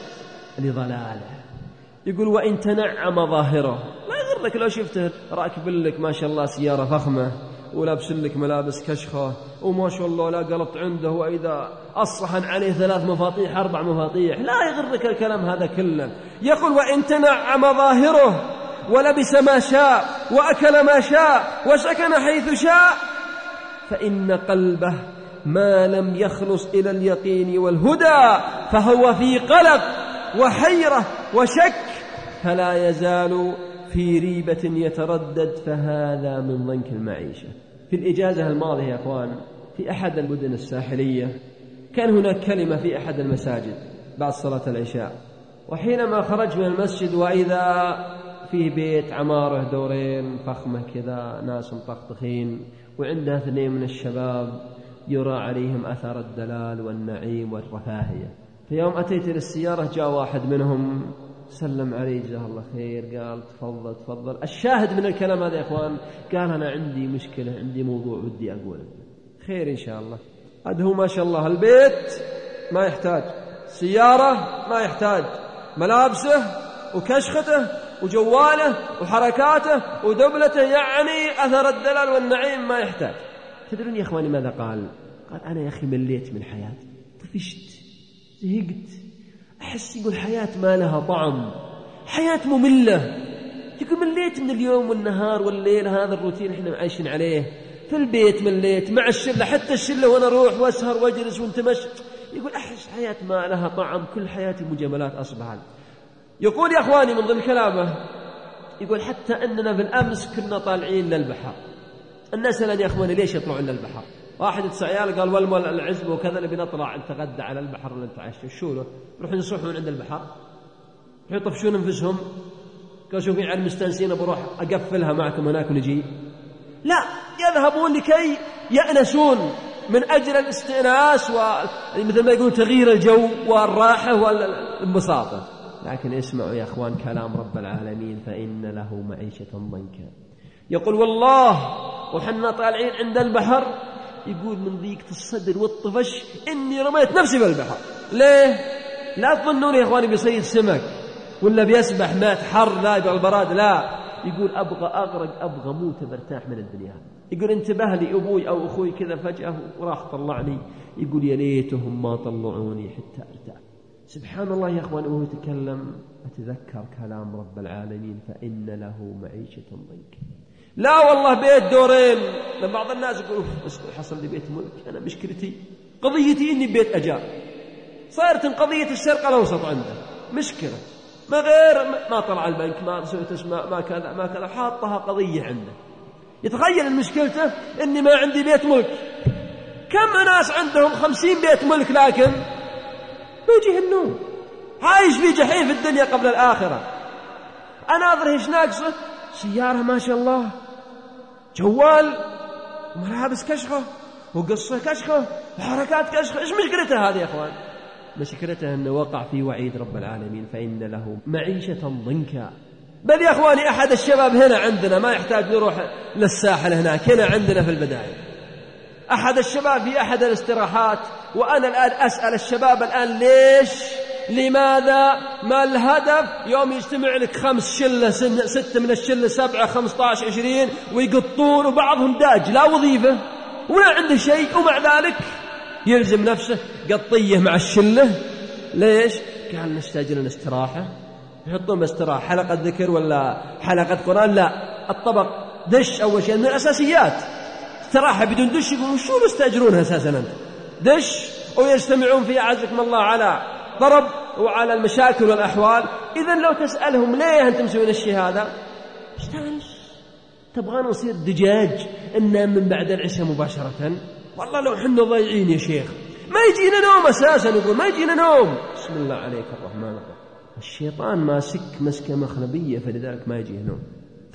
B: لضلاله. يقول وإن تنعم ظاهره، لا يغرك لو شفته راكب لك ما شاء الله سيارة فخمة ولابس لك ملابس كشخة وما شاء الله لا قلبت عنده، وإذا الصحن عليه ثلاث مفاتيح أربع مفاتيح، لا يغرك الكلام هذا كله. يقول وإن تنعم ظاهره ولبس ما شاء وأكل ما شاء وسكن حيث شاء، فإن قلبه ما لم يخلص إلى اليقين والهدى فهو في قلق وحيرة وشك، فلا يزال في ريبة يتردد، فهذا من ضنك المعيشة. في الإجازة الماضية يا أخوان في أحد المدن الساحلية كان هناك كلمة في أحد المساجد بعد صلاة العشاء، وحينما خرج من المسجد وإذا فيه بيت عماره دورين فخمة كذا، ناس مطخطخين، وعندها اثنين من الشباب يرى عليهم أثر الدلال والنعيم والرفاهية. في يوم أتيت للسيارة جاء واحد منهم سلم علي جزاه الله خير، قال تفضل تفضل. الشاهد من الكلام هذا يا إخوان، قال أنا عندي مشكلة، عندي موضوع ودي أقوله. خير إن شاء الله. هذا هو ما شاء الله، البيت ما يحتاج، سيارة ما يحتاج، ملابسه وكشخته وجواله وحركاته ودبلته، يعني أثر الدلال والنعيم ما يحتاج. تدرون يا إخواني ماذا قال؟ قال أنا يا أخي مليت من حياتي، طفشت، زهقت، أحس يقول حياة ما لها طعم، حياة مملة. يقول مليت من اليوم والنهار والليل، هذا الروتين احنا عايشين عليه في البيت، مليت مع الشلة، حتى الشلة وانا اروح واسهر واجلس وانتمشى. يقول أحس حياة ما لها طعم، كل حياتي مجاملات أصبحت. يقول يا أخواني من ضمن كلامه، يقول حتى أننا بالأمس كنا طالعين للبحر. الناس سألني يا أخواني ليش يطلعون للبحر؟ واحد عيال قال والمول العزب وكذا نبي نطلع نتغدى على البحر ولا نتعشى. شو له؟ يروحون يصحون عند البحر، يروحون يطفشون انفسهم، قالوا شوفين على المستانسين بروح أقفلها معكم هناك ونجي. لا، يذهبون لكي يأنسون من أجل الاستئناس ومثل ما يقولون تغيير الجو والراحة والانبساطة. لكن اسمعوا يا أخوان كلام رب العالمين، فإن له معيشة ضنكا. يقول والله وحنا طالعين عند البحر، يقول من ضيقة الصدر والطفش إني رميت نفسي بالبحر. ليه؟ لا تظنون يا أخواني بيصيد سمك ولا بيسبح مات حر لا يبغى البراد، لا، يقول أبغى أغرق، أبغى موت برتاح من الدنيا. يقول انتبه لي أبوي أو أخوي كذا فجأة وراح طلعني، يقول يا ليتهم ما طلعوني حتى أرتاح. سبحان الله يا أخوان، وهو يتكلم أتذكر كلام رب العالمين، فإن له معيشة ضنكا. لا والله بيت دورين. لما بعض الناس يقول بس حصل لي بيت ملك، أنا مشكلتي قضيتي إني بيت أجار، صارت قضية الشرق الأوسط عنده مشكلة، ما غير ما طلع البنك، ما سويت ما ما كذا ما كذا، حاطها قضية عنده. يتخيل المشكلته إني ما عندي بيت ملك. كم ناس عندهم خمسين بيت ملك لكن بيجيه النوم، عايش في جحيم في الدنيا قبل الآخرة. أنا أناظر إيش ناقصه، سيارة ما شاء الله، جوال، ملابس كشخة، وقصة كشخة، وحركات كشخة. إيش مشكلته هذه يا أخوان؟ مشكلته أنه وقع في وعيد رب العالمين، فإن له معيشة ضنكا. بل يا أخواني أحد الشباب هنا عندنا ما يحتاج نروح للساحل، هناك هنا عندنا في البداية أحد الشباب في أحد الاستراحات، وأنا الآن أسأل الشباب الآن ليش لماذا ما الهدف يوم يجتمع لك خمس شلة ستة من الشلة سبعة خمسة عشر عشرين ويقطون وبعضهم داج لا وظيفة ولا عنده شيء، ومع ذلك يلزم نفسه قطية مع الشلة. ليش؟ قال نستأجر الاستراحة، يحطون باستراحة حلقة ذكر ولا حلقة قرآن، لا، الطبق دش أول شيء من الأساسيات. استراحة بدون دش يقولون شو نستأجرونها أساسا أنت؟ دش، ويجتمعون فيها عزكم الله على ضرب وعلى المشاكل والأحوال. إذن لو تسألهم ليه أنتم مسوين الشيء هذا، استانس، تبغانا نصير دجاج إننا من بعد العشاء مباشرة؟ والله لو حنا ضايعين يا شيخ ما يجينا نوم أساسا، يقول ما يجينا نوم. بسم الله عليك الرحمن الرحيم. الشيطان ماسك مسكة مخنبية، فلذلك ما يجيه نوم.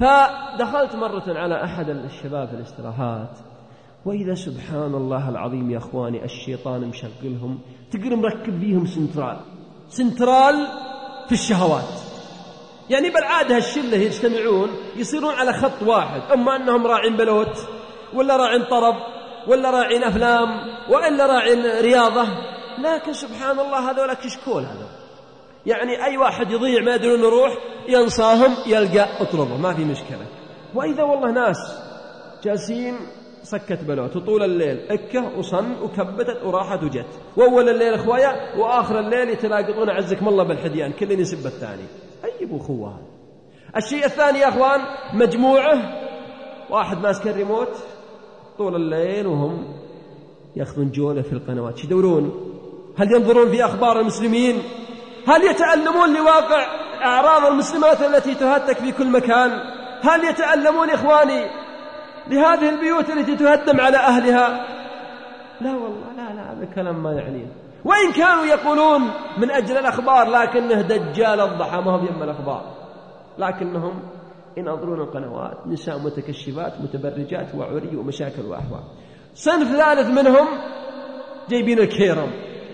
B: فدخلت مرة على أحد الشباب في الاستراحات، وإذا سبحان الله العظيم يا أخواني الشيطان مشغلهم، تقدر مركب فيهم سنترال سنترال في الشهوات. يعني بالعادة الشلة يجتمعون يصيرون على خط واحد، أما أنهم راعين بلوت ولا راعين طرب ولا راعين أفلام وإلا راعين رياضة، لكن سبحان الله هذولا كشكول. هذا يعني أي واحد يضيع ما يدرون يروح ينصاهم يلقى اطلبه، ما في مشكلة. وإذا والله ناس جالسين سكت بلوت وطول الليل اكه وصن وكبتت وراحت وجت، واول الليل اخويا واخر الليل يتلاقطون عزكم الله بالحديان، كل يسب الثاني. اي اخوه هذا. الشيء الثاني يا اخوان، مجموعه واحد ماسك الريموت طول الليل وهم ياخذون جوله في القنوات. شو يدورون؟ هل ينظرون في اخبار المسلمين؟ هل يتألمون لواقع اعراض المسلمات التي تهتك في كل مكان؟ هل يتألمون اخواني لهذه البيوت التي تهدم على أهلها؟ لا والله، لا لا، هذا كلام ما يعنيه. وإن كانوا يقولون من أجل الأخبار لكنه دجال الضحى ما هم يم الأخبار، لكنهم ينظرون القنوات، نساء متكشفات متبرجات وعري ومشاكل وأحوال. صنف ثالث منهم جايبين الكيرم،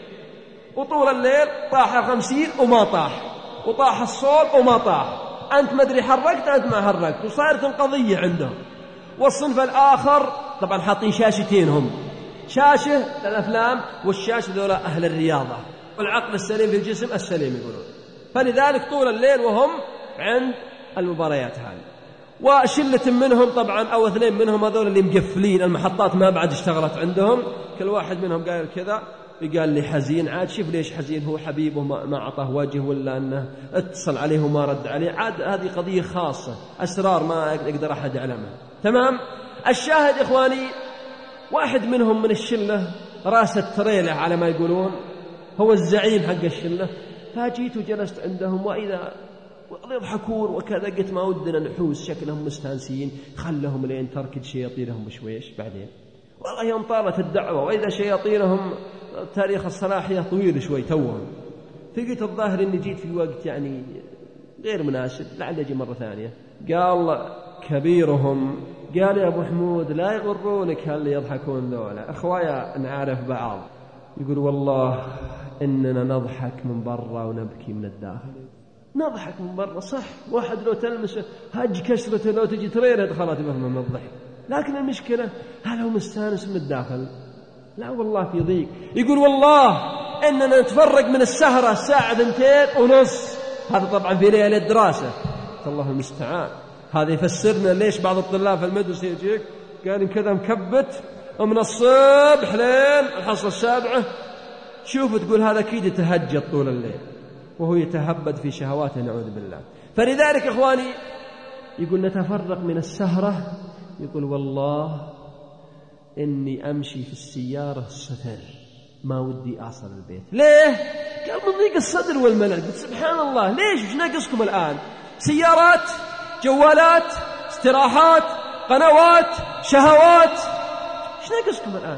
B: وطول الليل طاح خمسين وما طاح، وطاح الصول وما طاح، أنت ما أدري حركت أنت ما حركت، وصارت القضية عندهم. والصنف الآخر طبعا حاطين شاشتين، هم شاشة للأفلام والشاشة ذولا أهل الرياضة والعقل السليم في الجسم السليم يقولون، فلذلك طول الليل وهم عند المباريات هذه. وشلة منهم طبعا أو اثنين منهم هذول اللي مقفلين المحطات ما بعد اشتغلت عندهم، كل واحد منهم قال كذا، قال لي حزين، عاد شوف ليش حزين، هو حبيبه ما أعطاه وجه ولا أنه اتصل عليه وما رد عليه، عاد هذه قضية خاصة أسرار ما يقدر أحد يعلمها. تمام. الشاهد إخواني، واحد منهم من الشلة راس التريلة على ما يقولون، هو الزعيم حق الشلة، فجيت وجلست عندهم وإذا يضحكون وكذا، قلت ما ودنا نحوس، شكلهم مستانسين، خلهم لين تركد شياطينهم بشويش بعدين. والله يوم طالت الدعوة وإذا شياطينهم تاريخ الصلاحية طويل شوي توهم، فقلت الظاهر إني جيت في وقت يعني غير مناسب، لعل أجي مرة ثانية. قال كبيرهم، قال يا أبو حمود لا يغرونك هل يضحكون ذولا، أخويا نعرف بعض. يقول والله إننا نضحك من برا ونبكي من الداخل. نضحك من برا صح، واحد لو تلمسه هج كسرته لو تجي تريره دخلت بهم من الضحك، لكن المشكلة هل هو مستانس من الداخل؟ لا والله في ضيق. يقول والله إننا نتفرق من السهرة الساعة ثنتين ونص، هذا طبعا في ليلة الدراسة، الله المستعان. هذا يفسرنا ليش بعض الطلاب في المدرسة يجيك قال كذا مكبت ومن الصبح لين الحصة السابعة، شوف تقول هذا أكيد يتهجد طول الليل وهو يتهبد في شهواته نعوذ بالله. فلذلك إخواني يقول نتفرق من السهرة، يقول والله إني أمشي في السيارة صفر ما ودي أصل البيت. ليه؟ قال من ضيق الصدر والملل. قلت سبحان الله، ليش وش ناقصكم الآن؟ سيارات، جوالات، استراحات، قنوات، شهوات، وش ناقصكم الآن؟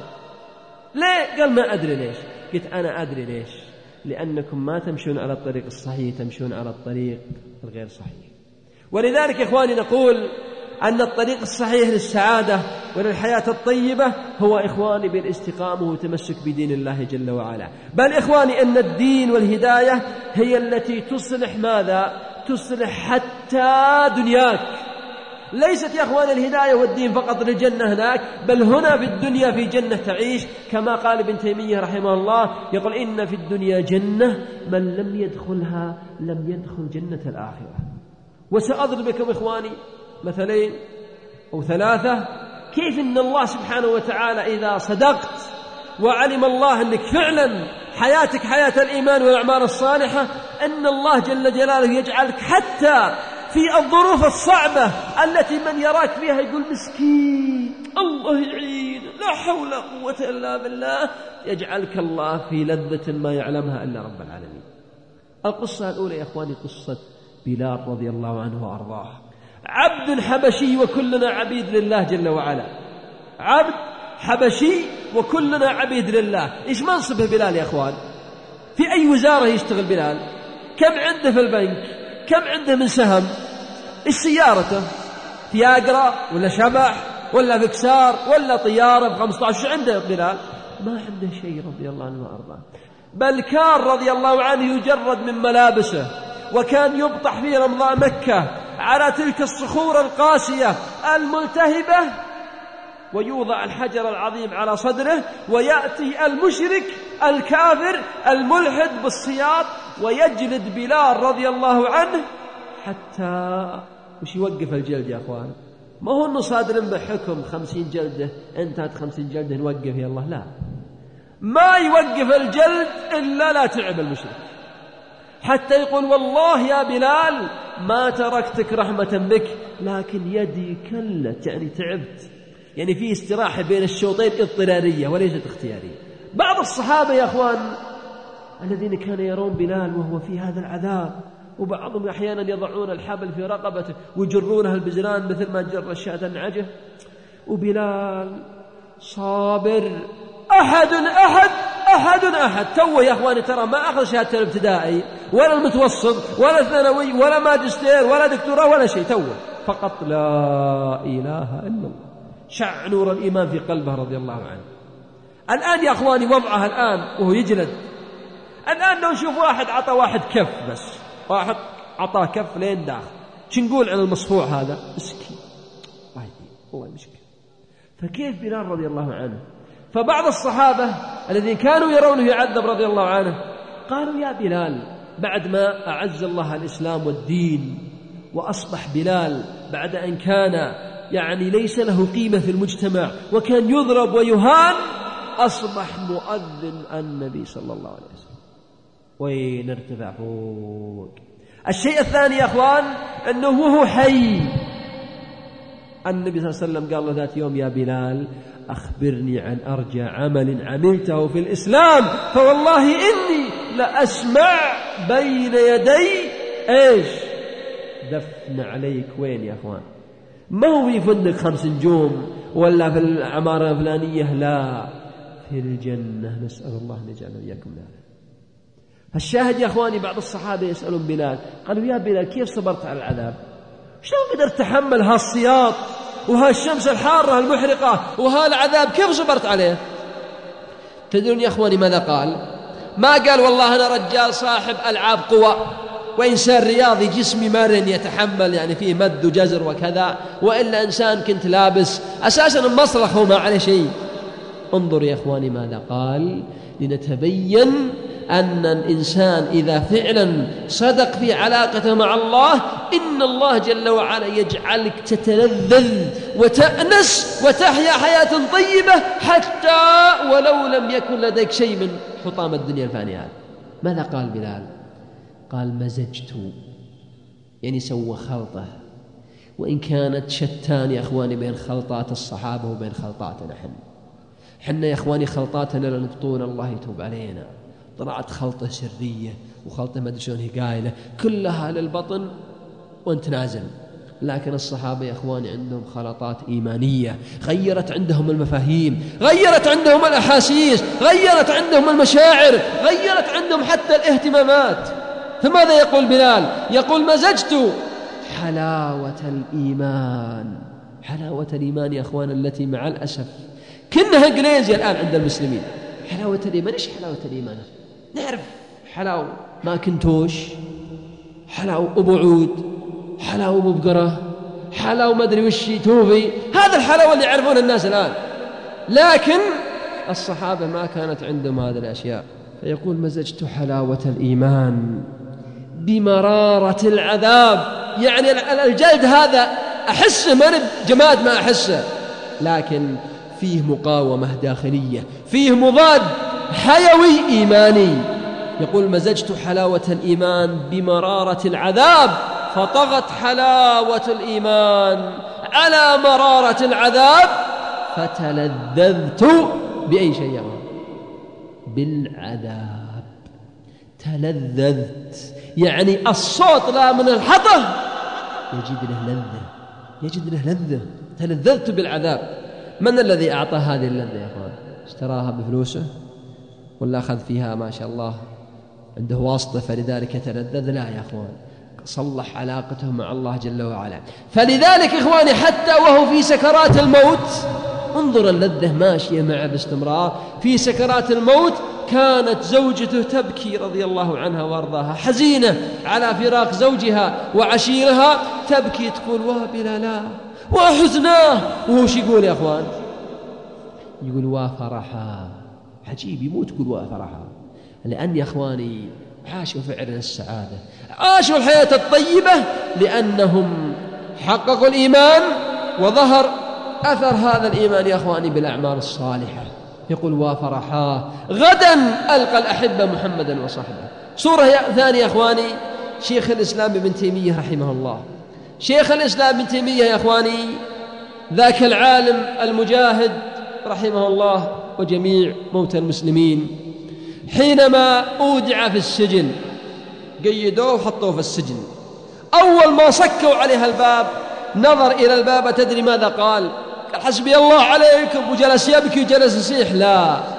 B: ليه؟ قال ما أدري ليش. قلت أنا أدري ليش، لأنكم ما تمشون على الطريق الصحيح، تمشون على الطريق الغير صحيح. ولذلك إخواني نقول أن الطريق الصحيح للسعادة وللحياة الطيبة هو إخواني بالاستقامة وتمسك بدين الله جل وعلا. بل إخواني أن الدين والهداية هي التي تصلح ماذا؟ تصلح حتى دنياك. ليست يا أخوان الهداية والدين فقط للجنة هناك، بل هنا في الدنيا في جنة تعيش، كما قال ابن تيمية رحمه الله، يقول إن في الدنيا جنة من لم يدخلها لم يدخل جنة الآخرة. وسأضرب لكم إخواني مثلين أو ثلاثة كيف إن الله سبحانه وتعالى إذا صدقت وعلم الله أنك فعلا حياتك حياة الإيمان والأعمال الصالحة، أن الله جل جلاله يجعلك حتى في الظروف الصعبة التي من يراك فيها يقول مسكين الله يعين لا حول ولا قوة إلا بالله، يجعلك الله في لذة ما يعلمها إلا رب العالمين. القصة الأولى يا أخواني قصة بلال رضي الله عنه وأرضاه، عبد حبشي وكلنا عبيد لله جل وعلا، عبد حبشي وكلنا عبيد لله. إيش منصبه بلال يا أخوان؟ في أي وزارة يشتغل بلال؟ كم عنده في البنك؟ كم عنده من سهم؟ إيش سيارته؟ فياجرا ولا شبح ولا فكسار ولا طيارة بخمسة عشر؟ شو عنده بلال؟ ما عنده شيء رضي الله عنه وأرضاه. بل كان رضي الله عنه يجرد من ملابسه، وكان يبطح في رمضاء مكة على تلك الصخور القاسية الملتهبة، ويوضع الحجر العظيم على صدره، ويأتي المشرك الكافر الملحد بالسياط ويجلد بلال رضي الله عنه حتى مش يوقف الجلد يا أخوان. ما هو أنه صادر بحكم خمسين جلدة انتهت خمسين جلدة نوقف يا الله، لا، ما يوقف الجلد إلا لا تعب المشرك، حتى يقول والله يا بلال ما تركتك رحمة بك لكن يدي كلت، يعني تعبت، يعني في استراحة بين الشوطين اضطرارية وليست اختيارية. بعض الصحابة يا أخوان الذين كانوا يرون بلال وهو في هذا العذاب، وبعضهم أحيانا يضعون الحبل في رقبته ويجرونها البزران مثل ما جر الشاة النعجة، وبلال صابر. أحد أحد أحد أحد تو يا أخواني ترى ما أخذ شهادة الابتدائي ولا المتوسط ولا الثانوي ولا ماجستير ولا دكتوراه ولا شيء، تو فقط لا إله إلا الله، شع نور الإيمان في قلبه رضي الله عنه. الآن يا أخواني وضعها الآن وهو يجلد، الآن لو نشوف واحد عطى واحد كف، بس واحد عطاه كف لين داخل، شو نقول عن المصفوع هذا؟ مسكين والله مشكلة. فكيف بلال رضي الله عنه؟ فبعض الصحابة الذين كانوا يرونه يعذب رضي الله عنه قالوا يا بلال، بعد ما أعز الله الإسلام والدين وأصبح بلال بعد أن كان يعني ليس له قيمة في المجتمع وكان يضرب ويهان، أصبح مؤذن النبي صلى الله عليه وسلم، وين ارتفع فوق. الشيء الثاني يا أخوان أنه وهو حي النبي صلى الله عليه وسلم قال له ذات يوم يا بلال أخبرني عن أرجى عمل عملته في الإسلام، فوالله إني لأسمع بين يدي إيش دفن عليك. وين يا أخوان؟ ما هو في فندق خمس نجوم ولا في العمارة الفلانية، لا، في الجنة، نسأل الله أن يجعلنا إياكم منها. الشاهد يا أخواني بعض الصحابة يسألون بلال، قالوا يا بلال كيف صبرت على العذاب؟ شلون قدرت تحمل هالسياط وهالشمس الحارة المحرقة وهالعذاب، كيف صبرت عليه؟ تدرون يا أخواني ماذا قال؟ ما قال والله أنا رجال صاحب ألعاب قوى وإنسان رياضي جسمي مرن يتحمل يعني فيه مد وجزر وكذا، وإلا إنسان كنت لابس أساسا المصرخ وما عليه شيء. انظر يا أخواني ماذا قال، لنتبين أن الإنسان إذا فعلا صدق في علاقته مع الله إن الله جل وعلا يجعلك تتلذذ وتأنس وتحيا حياة طيبة حتى ولو لم يكن لديك شيء من حطام الدنيا الفانية. ماذا قال بلال؟ قال مزجت، يعني سوى خلطة، وإن كانت شتان يا أخواني بين خلطات الصحابة وبين خلطاتنا حنا حنا يا أخواني خلطاتنا لنبطون الله يتوب علينا، طلعت خلطة سرية وخلطة ما أدري شلون هي قايلة كلها للبطن وانت نازل، لكن الصحابة يا أخواني عندهم خلطات إيمانية غيرت عندهم المفاهيم، غيرت عندهم الأحاسيس، غيرت عندهم المشاعر، غيرت عندهم حتى الاهتمامات. فماذا يقول بلال؟ يقول مزجت حلاوة الإيمان، حلاوة الإيمان يا أخوان التي مع الأسف كنها إنجليزية الآن عند المسلمين. حلاوة الإيمان، إيش حلاوة الإيمان؟ نعرف حلاوة ما كنتوش، حلاوة أبو عود، حلاوة أبو بقرة، حلاوة ما أدري وش توفي، هذا الحلاوة اللي يعرفون الناس الآن، لكن الصحابة ما كانت عندهم هذه الأشياء. فيقول مزجت حلاوة الإيمان بمرارة العذاب، يعني الجلد هذا أحسه ما جماد ما أحسه، لكن فيه مقاومة داخلية، فيه مضاد حيوي إيماني. يقول مزجت حلاوة الإيمان بمرارة العذاب فطغت حلاوة الإيمان على مرارة العذاب فتلذذت بأي شيء؟ بالعذاب. تلذذت يعني الصوت لا من الحطب يجد له لذة، يجد له لذة. تلذذت بالعذاب. من الذي أعطى هذه اللذة يا أخوان؟ اشتراها بفلوسه ولا أخذ فيها ما شاء الله عنده واسطة فلذلك تلذذ؟ لا يا أخوان، صلح علاقته مع الله جل وعلا. فلذلك إخواني حتى وهو في سكرات الموت، انظر اللذة ماشية معه باستمرار. في سكرات الموت كانت زوجته تبكي رضي الله عنها وارضاها، حزينة على فراق زوجها وعشيرها، تبكي تقول وابلالا وحزناه، وهو شو يقول يا أخوان؟ يقول وفرحا. عجيب، يموت يقول وفرحا، لأن يا أخواني عاشوا فعلا السعادة، عاشوا الحياة الطيبة، لأنهم حققوا الإيمان وظهر أثر هذا الإيمان يا أخواني بالأعمال الصالحة. يقول وفرحا غدا ألقى الأحبة محمدا وصحبه. صورة ثانية يا أخواني شيخ الإسلام ابن تيمية رحمه الله. شيخ الإسلام ابن تيمية يا أخواني ذاك العالم المجاهد رحمه الله وجميع موتى المسلمين، حينما أودع في السجن قيدوه وحطوه في السجن، أول ما صكوا عليها الباب نظر إلى الباب، تدري ماذا قال؟ قال حسبي الله عليكم، وجلس يبكي وجلس يصيح. لا،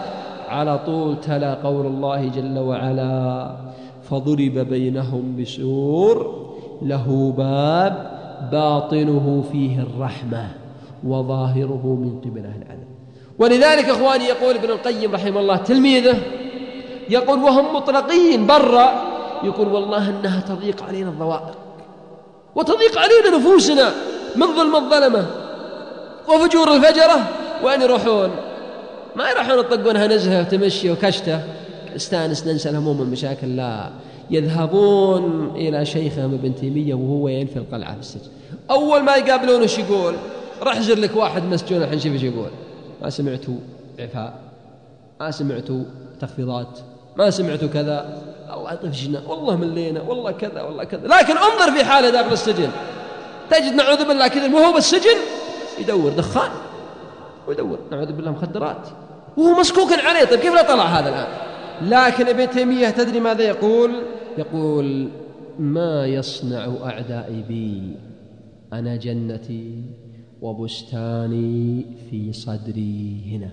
B: على طول تلا قول الله جل وعلا فضرب بينهم بسور له باب باطنه فيه الرحمة وظاهره من قبله العذاب. ولذلك إخواني يقول ابن القيم رحمه الله تلميذه يقول وهم مطلقين برا، يقول والله أنها تضيق علينا الضوائق وتضيق علينا نفوسنا من ظلم الظلمة وفجور الفجرة، وين يروحون؟ ما يروحون يطقونها نزهة وتمشي وكشته استانس ننسى الهموم والمشاكل، لا، يذهبون إلى شيخهم ابن تيمية وهو ينفي القلعة في السجن. أول ما يقابلونه ايش يقول؟ راح زر لك واحد مسجون الحين شوف ايش يقول، ما سمعتوا عفاء، ما سمعتوا تخفيضات، ما سمعتوا كذا، الله يطفشنا، والله ملينا، والله كذا والله كذا. لكن انظر في حاله داخل السجن تجد نعوذ بالله كذا وهو بالسجن يدور دخان ويدور نعوذ بالله مخدرات وهو مسكوك عليه. طيب كيف لا طلع هذا الآن؟ لكن ابن تيمية تدري ماذا يقول؟ يقول ما يصنع أعدائي بي أنا جنتي وبستاني في صدري هنا.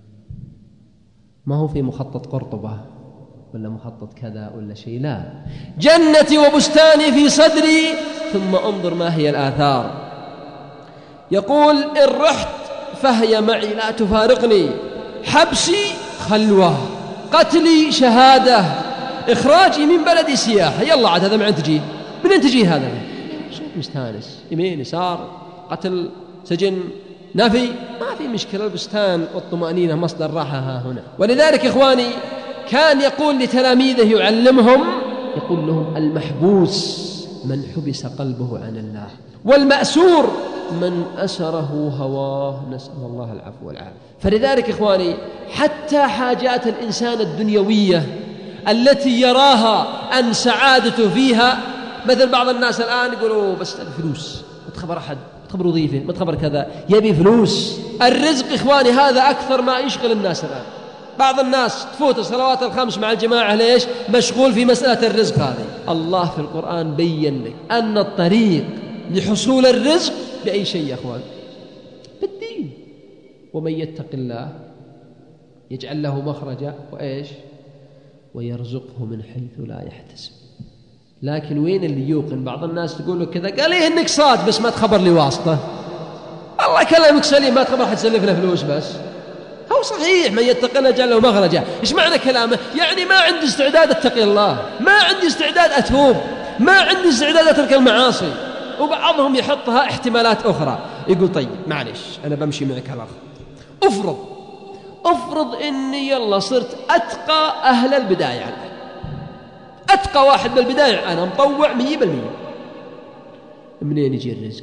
B: ما هو في مخطط قرطبة ولا مخطط كذا ولا شيء، لا، جنتي وبستاني في صدري. ثم انظر ما هي الآثار، يقول إن رحت فهي معي لا تفارقني، حبسي خلوة، قتلي شهادة، إخراجي من بلدي سياحة. يلا عاد هذا معن تجي من أين تجي هذا؟ شوف مستانس، يمين يسار، قتل سجن نفي، ما في مشكلة، البستان والطمأنينة مصدر راحة ها هنا. ولذلك إخواني كان يقول لتلاميذه يعلمهم، يقول لهم المحبوس من حبس قلبه عن الله، والمأسور من أسره هواه، نسأل الله العفو والعافية. فلذلك إخواني حتى حاجات الإنسان الدنيوية التي يراها أن سعادته فيها، مثل بعض الناس الآن يقولوا بس الفلوس، ما تخبر أحد، ما تخبر وظيفة، ما تخبر كذا، يبي فلوس. الرزق إخواني هذا أكثر ما يشغل الناس الآن. بعض الناس تفوت الصلوات الخمس مع الجماعة ليش؟ مشغول في مسألة الرزق هذه. الله في القرآن بيّن لك أن الطريق لحصول الرزق بأي شيء يا أخوان؟ بالدين. ومن يتق الله يجعل له مخرجا وإيش؟ ويرزقه من حيث لا يحتسب. لكن وين اللي يوقن؟ بعض الناس تقول له كذا، قال إيه إنك صاد بس ما تخبر لي واسطة. الله كلامك سليم، ما تخبر حد سلفنا فلوس بس. هو صحيح من يتق الله يجعل له مخرجا. إيش معنى كلامه؟ يعني ما عندي استعداد أتقي الله، ما عندي استعداد أتوب، ما عندي استعداد أترك المعاصي. وبعضهم يحطها احتمالات أخرى، يقول طيب معلش أنا بمشي معك هالأخ، أفرض أفرض إني يلا صرت أتقى أهل البداية، أتقى واحد بالبداية، أنا مطوع مية بالمية. منين يجي الرزق؟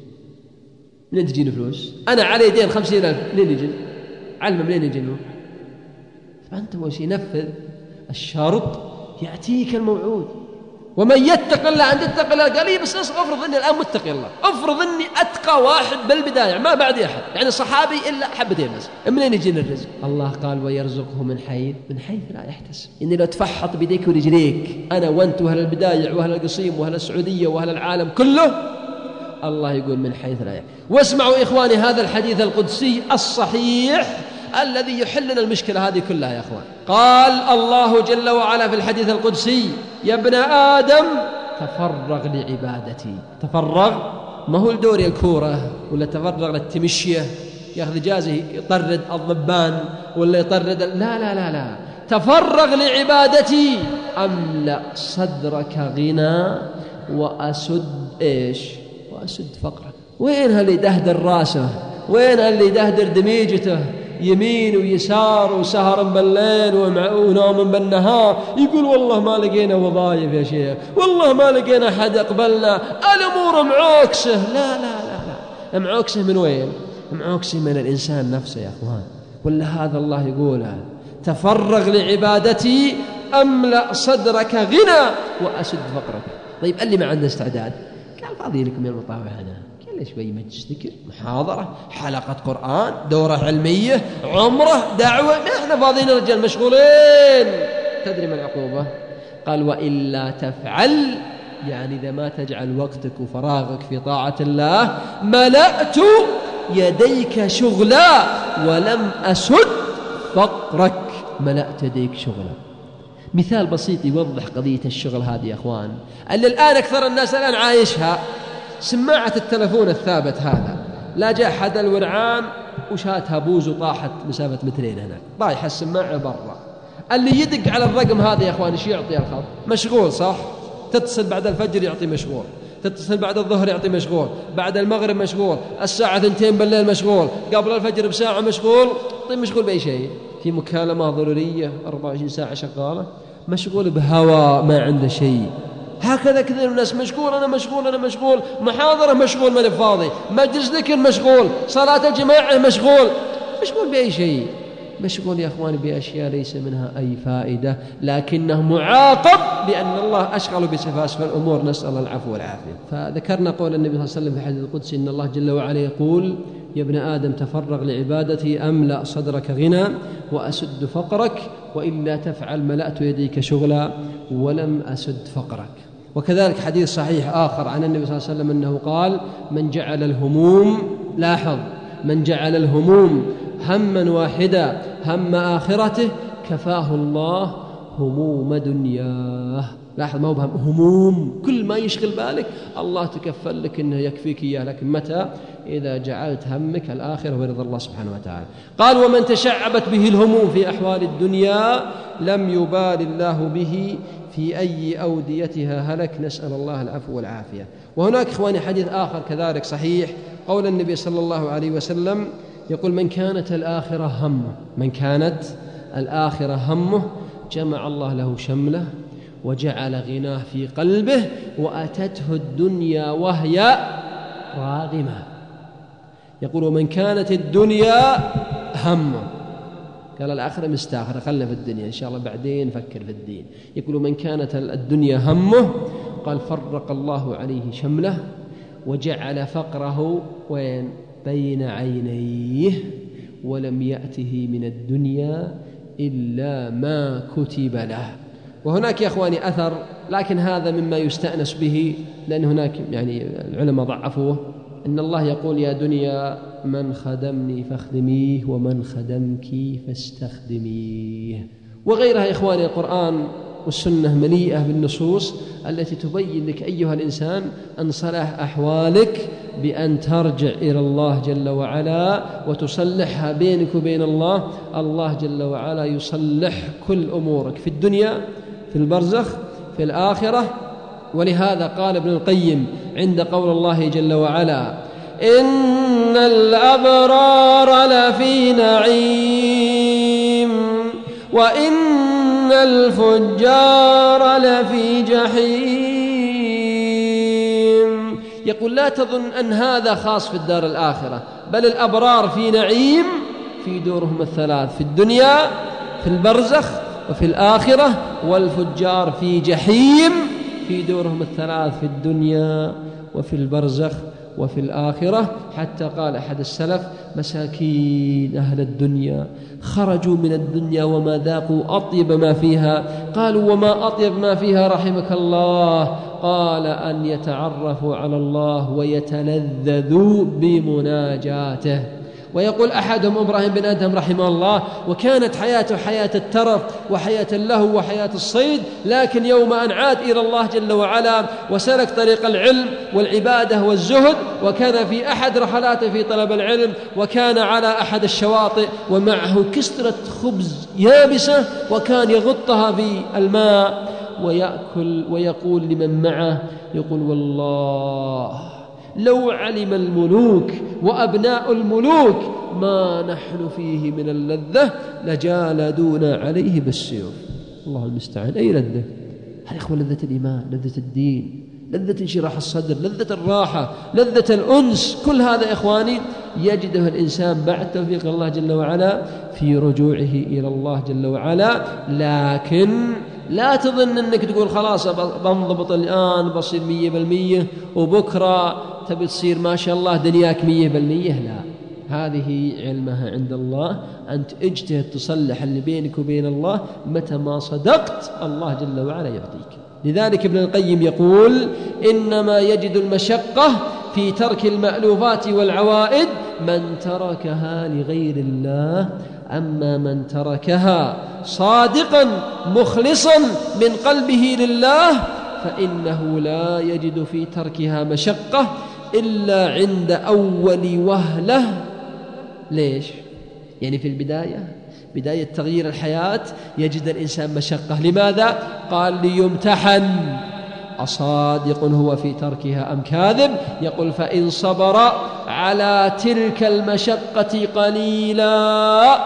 B: منين تجيني فلوس؟ أنا علي دين خمسين ألف، منين يجي؟ علم منين يجي له؟ فأنت وش ينفذ الشرط يأتيك الموعود. ومن يتق الله عند يتق الله، قال لي بس افرض اني الان متقي الله، افرض اني اتقى واحد بالبدايه ما بعدي احد، يعني صحابي الا حبتين بس، منين يجينا الرزق؟ الله قال ويرزقه من حيث من حيث لا يحتسب. اني لو تفحط بيديك ورجليك انا وانت واهل البدايع واهل القصيم واهل السعوديه واهل العالم كله، الله يقول من حيث لا يحتسب. واسمعوا اخواني هذا الحديث القدسي الصحيح الذي يحل لنا المشكلة هذه كلها يا أخوان. قال الله جل وعلا في الحديث القدسي يا ابن آدم تفرغ لعبادتي. تفرغ ما هو لدوري الكورة ولا تفرغ للتمشية يأخذ جازه يطرد الضبان ولا يطرد، لا لا لا لا، تفرغ لعبادتي أملأ صدرك غنى وأسد إيش؟ وأسد فقرك. وين هاللي يدهدر راسه؟ وين هاللي يدهدر دميجته يمين ويسار وسهر بالليل ونوم بالنهار، يقول والله ما لقينا وظائف يا شيخ، والله ما لقينا حد يقبلنا، الأمور معوكسة. لا لا لا لا، معوكسة من وين؟ معوكسة من الإنسان نفسه يا أخوان. ولا هذا الله يقوله تفرغ لعبادتي أملأ صدرك غنى وأسد فقرك. طيب اللي ما عنده استعداد قال فاضي لكم يا المطاوع هنا، كل شوي مجلس ذكر، محاضرة، حلقة قرآن، دورة علمية، عمرة، دعوة، ما احنا فاضيين الرجال مشغولين. تدري ما العقوبة؟ قال وإلا تفعل، يعني إذا ما تجعل وقتك وفراغك في طاعة الله ملأت يديك شغلا ولم أسد فقرك. ملأت يديك شغلا. مثال بسيط يوضح قضية الشغل هذه يا أخوان، اللي الآن أكثر الناس الآن عايشها. سماعة التلفون الثابت هذا لا جاء حد الورعان وشاتها بوز وطاحت مسافة مترين هناك، طايحة السماعة برا. اللي يدق على الرقم هذا يا أخوان إيش يعطي الخط؟ مشغول صح؟ تتصل بعد الفجر يعطي مشغول، تتصل بعد الظهر يعطي مشغول، بعد المغرب مشغول، الساعة ثنتين بالليل مشغول، قبل الفجر بساعة مشغول. طيب مشغول بأي شيء؟ في مكالمة ضرورية أربعة وعشرين ساعة شغالة، مشغول بهواء ما عنده شيء. هكذا كثير من الناس مشغول، أنا مشغول أنا مشغول، محاضرة مشغول ما فاضي، مجلس ذكر مشغول، صلاة الجماعة مشغول، مشغول بأي شيء. مشغول يا أخواني بأشياء ليس منها أي فائدة، لكنه معاقب لأن الله أشغل بسفاسف الأمور، نسأل العفو والعافية. فذكرنا قول النبي صلى الله عليه وسلم في الحديث القدسي إن الله جل وعلا يقول: يا ابن آدم تفرغ لعبادتي أملأ صدرك غنى وأسد فقرك، وإلا تفعل ملأت يديك شغلا ولم أسد فقرك. وكذلك حديث صحيح آخر عن النبي صلى الله عليه وسلم أنه قال: من جعل الهموم، لاحظ، من جعل الهموم هما واحدا هم آخرته كفاه الله هموم دنياه. لاحظ، ما هو بهم هموم، كل ما يشغل بالك الله تكفل لك إنه يكفيك إياه، لكن متى؟ إذا جعلت همك الآخرة ورضا الله سبحانه وتعالى. قال: ومن تشعبت به الهموم في أحوال الدنيا لم يبال الله به في أي أوديتها هلك، نسأل الله العفو والعافية. وهناك إخواني حديث آخر كذلك صحيح، قول النبي صلى الله عليه وسلم يقول: من كانت الآخرة همه، من كانت الآخرة همه جمع الله له شمله وجعل غناه في قلبه وأتته الدنيا وهي راغمة. يقول: ومن كانت الدنيا همه، قال الآخرة مستاخرة، خلنا في الدنيا إن شاء الله بعدين نفكر في الدين. يقول: من كانت الدنيا همه، قال فرق الله عليه شمله وجعل فقره وين؟ بين عينيه، ولم يأته من الدنيا إلا ما كتب له. وهناك يا أخواني أثر، لكن هذا مما يستأنس به، لأن هناك يعني العلماء ضعفوه، إن الله يقول: يا دنيا من خدمني فاخدميه ومن خدمك فاستخدميه. وغيرها يا إخواني، القرآن والسنة مليئة بالنصوص التي تبين لك أيها الإنسان أن صلاح أحوالك بأن ترجع إلى الله جل وعلا وتصلحها بينك وبين الله. الله جل وعلا يصلح كل أمورك في الدنيا، في البرزخ، في الآخرة. ولهذا قال ابن القيم عند قول الله جل وعلا: إن الأبرار لفي نعيم وإن الفجار لفي جحيم. يقول: لا تظن أن هذا خاص في الدار الآخرة، بل الأبرار في نعيم في دورهم الثلاث، في الدنيا، في البرزخ، وفي الآخرة، والفجار في جحيم في دورهم الثلاث، في الدنيا وفي البرزخ وفي الآخرة. حتى قال أحد السلف: مساكين أهل الدنيا خرجوا من الدنيا وما ذاقوا أطيب ما فيها. قالوا: وما أطيب ما فيها رحمك الله؟ قال: أن يتعرفوا على الله ويتلذذوا بمناجاته. ويقول أحدهم إبراهيم بن أدهم رحمه الله: وكانت حياته حياة الترف وحياة اللهو وحياة الصيد، لكن يوم أن عاد إلى الله جل وعلا وسلك طريق العلم والعبادة والزهد، وكان في أحد رحلاته في طلب العلم، وكان على أحد الشواطئ ومعه كسرة خبز يابسة، وكان يغطها في الماء ويأكل، ويقول لمن معه، يقول: والله لو علم الملوك وأبناء الملوك ما نحن فيه من اللذة لجالدونا عليه بالسيوف. الله المستعان. أي لذة؟ هذه إخوة لذة الإيمان، لذة الدين، لذة انشراح الصدر، لذة الراحة، لذة الأنس. كل هذا إخواني يجده الإنسان بعد توفيق الله جل وعلا في رجوعه إلى الله جل وعلا. لكن لا تظن أنك تقول خلاص بنضبط الآن بصير مية بالمية وبكرة تبي تصير ما شاء الله دنياك مية بالمية. لا، هذه علمها عند الله. أنت اجتهد تصلح اللي بينك وبين الله، متى ما صدقت الله جل وعلا يعطيك. لذلك ابن القيم يقول: إنما يجد المشقة في ترك المألوفات والعوائد من تركها لغير الله، أما من تركها صادقا مخلصا من قلبه لله فإنه لا يجد في تركها مشقة إلا عند أول وهلة. ليش؟ يعني في البداية، بداية تغيير الحياة، يجد الإنسان مشقة. لماذا؟ قال ليمتحن أصادق هو في تركها أم كاذب. يقول فإن صبر على تلك المشقة قليلا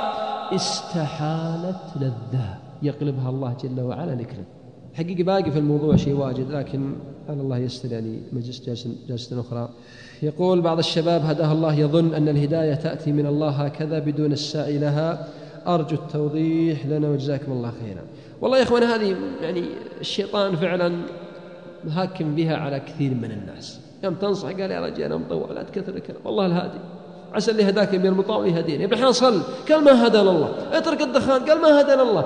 B: استحالت لذة يقلبها الله جل وعلا نكرة. حقيقة باقي في الموضوع شيء واجد، لكن على الله يستر، يعني مجلس جلسة أخرى. يقول بعض الشباب هداه الله يظن أن الهداية تأتي من الله هكذا بدون السعي لها، أرجو التوضيح لنا وجزاكم الله خيرا. والله يا أخوان هذه يعني الشيطان فعلا هاكم بها على كثير من الناس. يوم تنصح قال يا رجال أنا مطوع لا تكثر الكلام، والله الهادي عسى اللي هداك يمير المطاوع يهديني. ابن حان صل قال ما هدانا الله، اترك الدخان قال ما هدانا الله،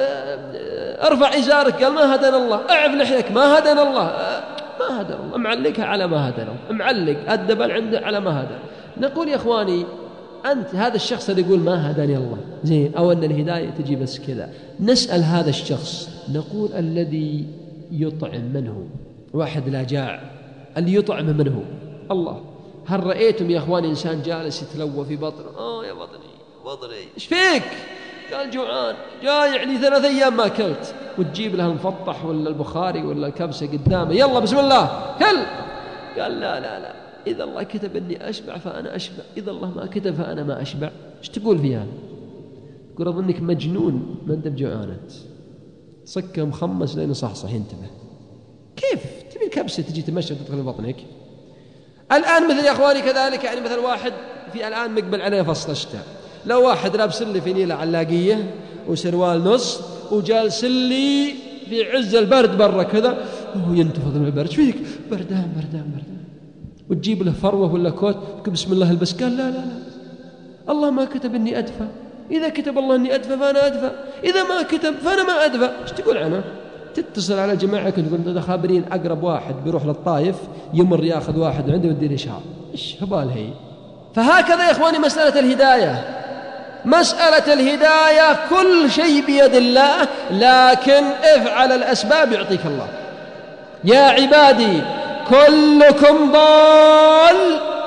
B: ارفع إزارك قال ما هدانا الله، اعف لحيك ما هدانا الله، ما هدانا الله، معلقها على ما هدانا الله، معلق الدبل عنده على ما هدانا. نقول يا إخواني أنت هذا الشخص اللي يقول ما هداني الله زين، أو أن الهداية تجي بس كذا، نسأل هذا الشخص نقول الذي يطعم من هو؟ واحد لا جاع، اللي يطعم من هو؟ الله. هل رأيتم يا أخواني إنسان جالس يتلوى في بطنه، آه يا بطني بطني إيش فيك؟ قال جوعان جاي يعني ثلاث أيام ما أكلت، وتجيب له المفطح ولا البخاري ولا الكبسة قدامه يلا بسم الله كل. قال لا لا لا، إذا الله كتب أني أشبع فأنا أشبع، إذا الله ما كتب فأنا ما أشبع. إيش تقول في هذا؟ تقول أظنك مجنون ما أنت بجوعان، صكة مخمس لين صحصح ينتبه. كيف تبي الكبسة تجي تمشي وتدخل بطنك؟ الآن مثل يا أخواني كذلك، يعني مثل واحد في الآن مقبل عليه فصل الشتاء، لو واحد لابس لي في نيلة علاقية وسروال نص وجالس لي في عز البرد برا كذا وينتفض من البرد، فيك بردان بردان بردان، وتجيب له فروة ولا كوت تقول بسم الله البس، قال لا لا لا الله ما كتب إني أدفى، إذا كتب الله إني أدفى فأنا أدفى، إذا ما كتب فأنا ما أدفى. إيش تقول عنه؟ تتصل على جماعة تقول ده خابرين أقرب واحد بيروح للطائف يمر ياخذ واحد عنده ودي إشهار. إيش هبال هي؟ فهكذا يا إخواني مسألة الهداية، مسألة الهداية كل شيء بيد الله، لكن افعل الأسباب يعطيك الله. يا عبادي كلكم ضال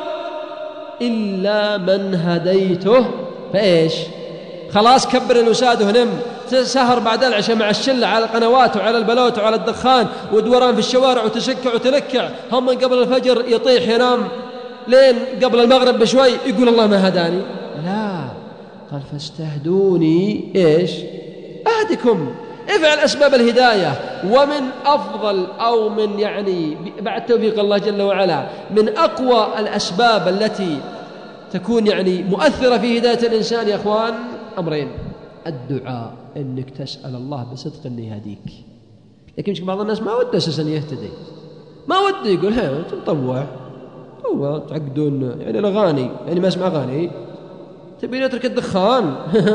B: إلا من هديته فإيش؟ خلاص كبر الوساد ونم، سهر بعد العشاء مع الشلة على القنوات وعلى البلوت وعلى الدخان ودوران في الشوارع وتشكع وتلكع، هم من قبل الفجر يطيح ينام لين قبل المغرب بشوي يقول الله ما هداني. لا، قال فاستهدوني إيش؟ أهدكم. افعل أسباب الهداية. ومن أفضل أو من يعني بعد توفيق الله جل وعلا من أقوى الأسباب التي تكون يعني مؤثرة في هداية الإنسان يا أخوان أمرين: الدعاء، إنك تسأل الله بصدق أن يهديك. لكن بعض الناس ما وده أساسا يهتدي، ما وده يقول هي تنطوع هو تعقدون يعني الأغاني، يعني ما اسمع أغاني، تبين يترك الدخان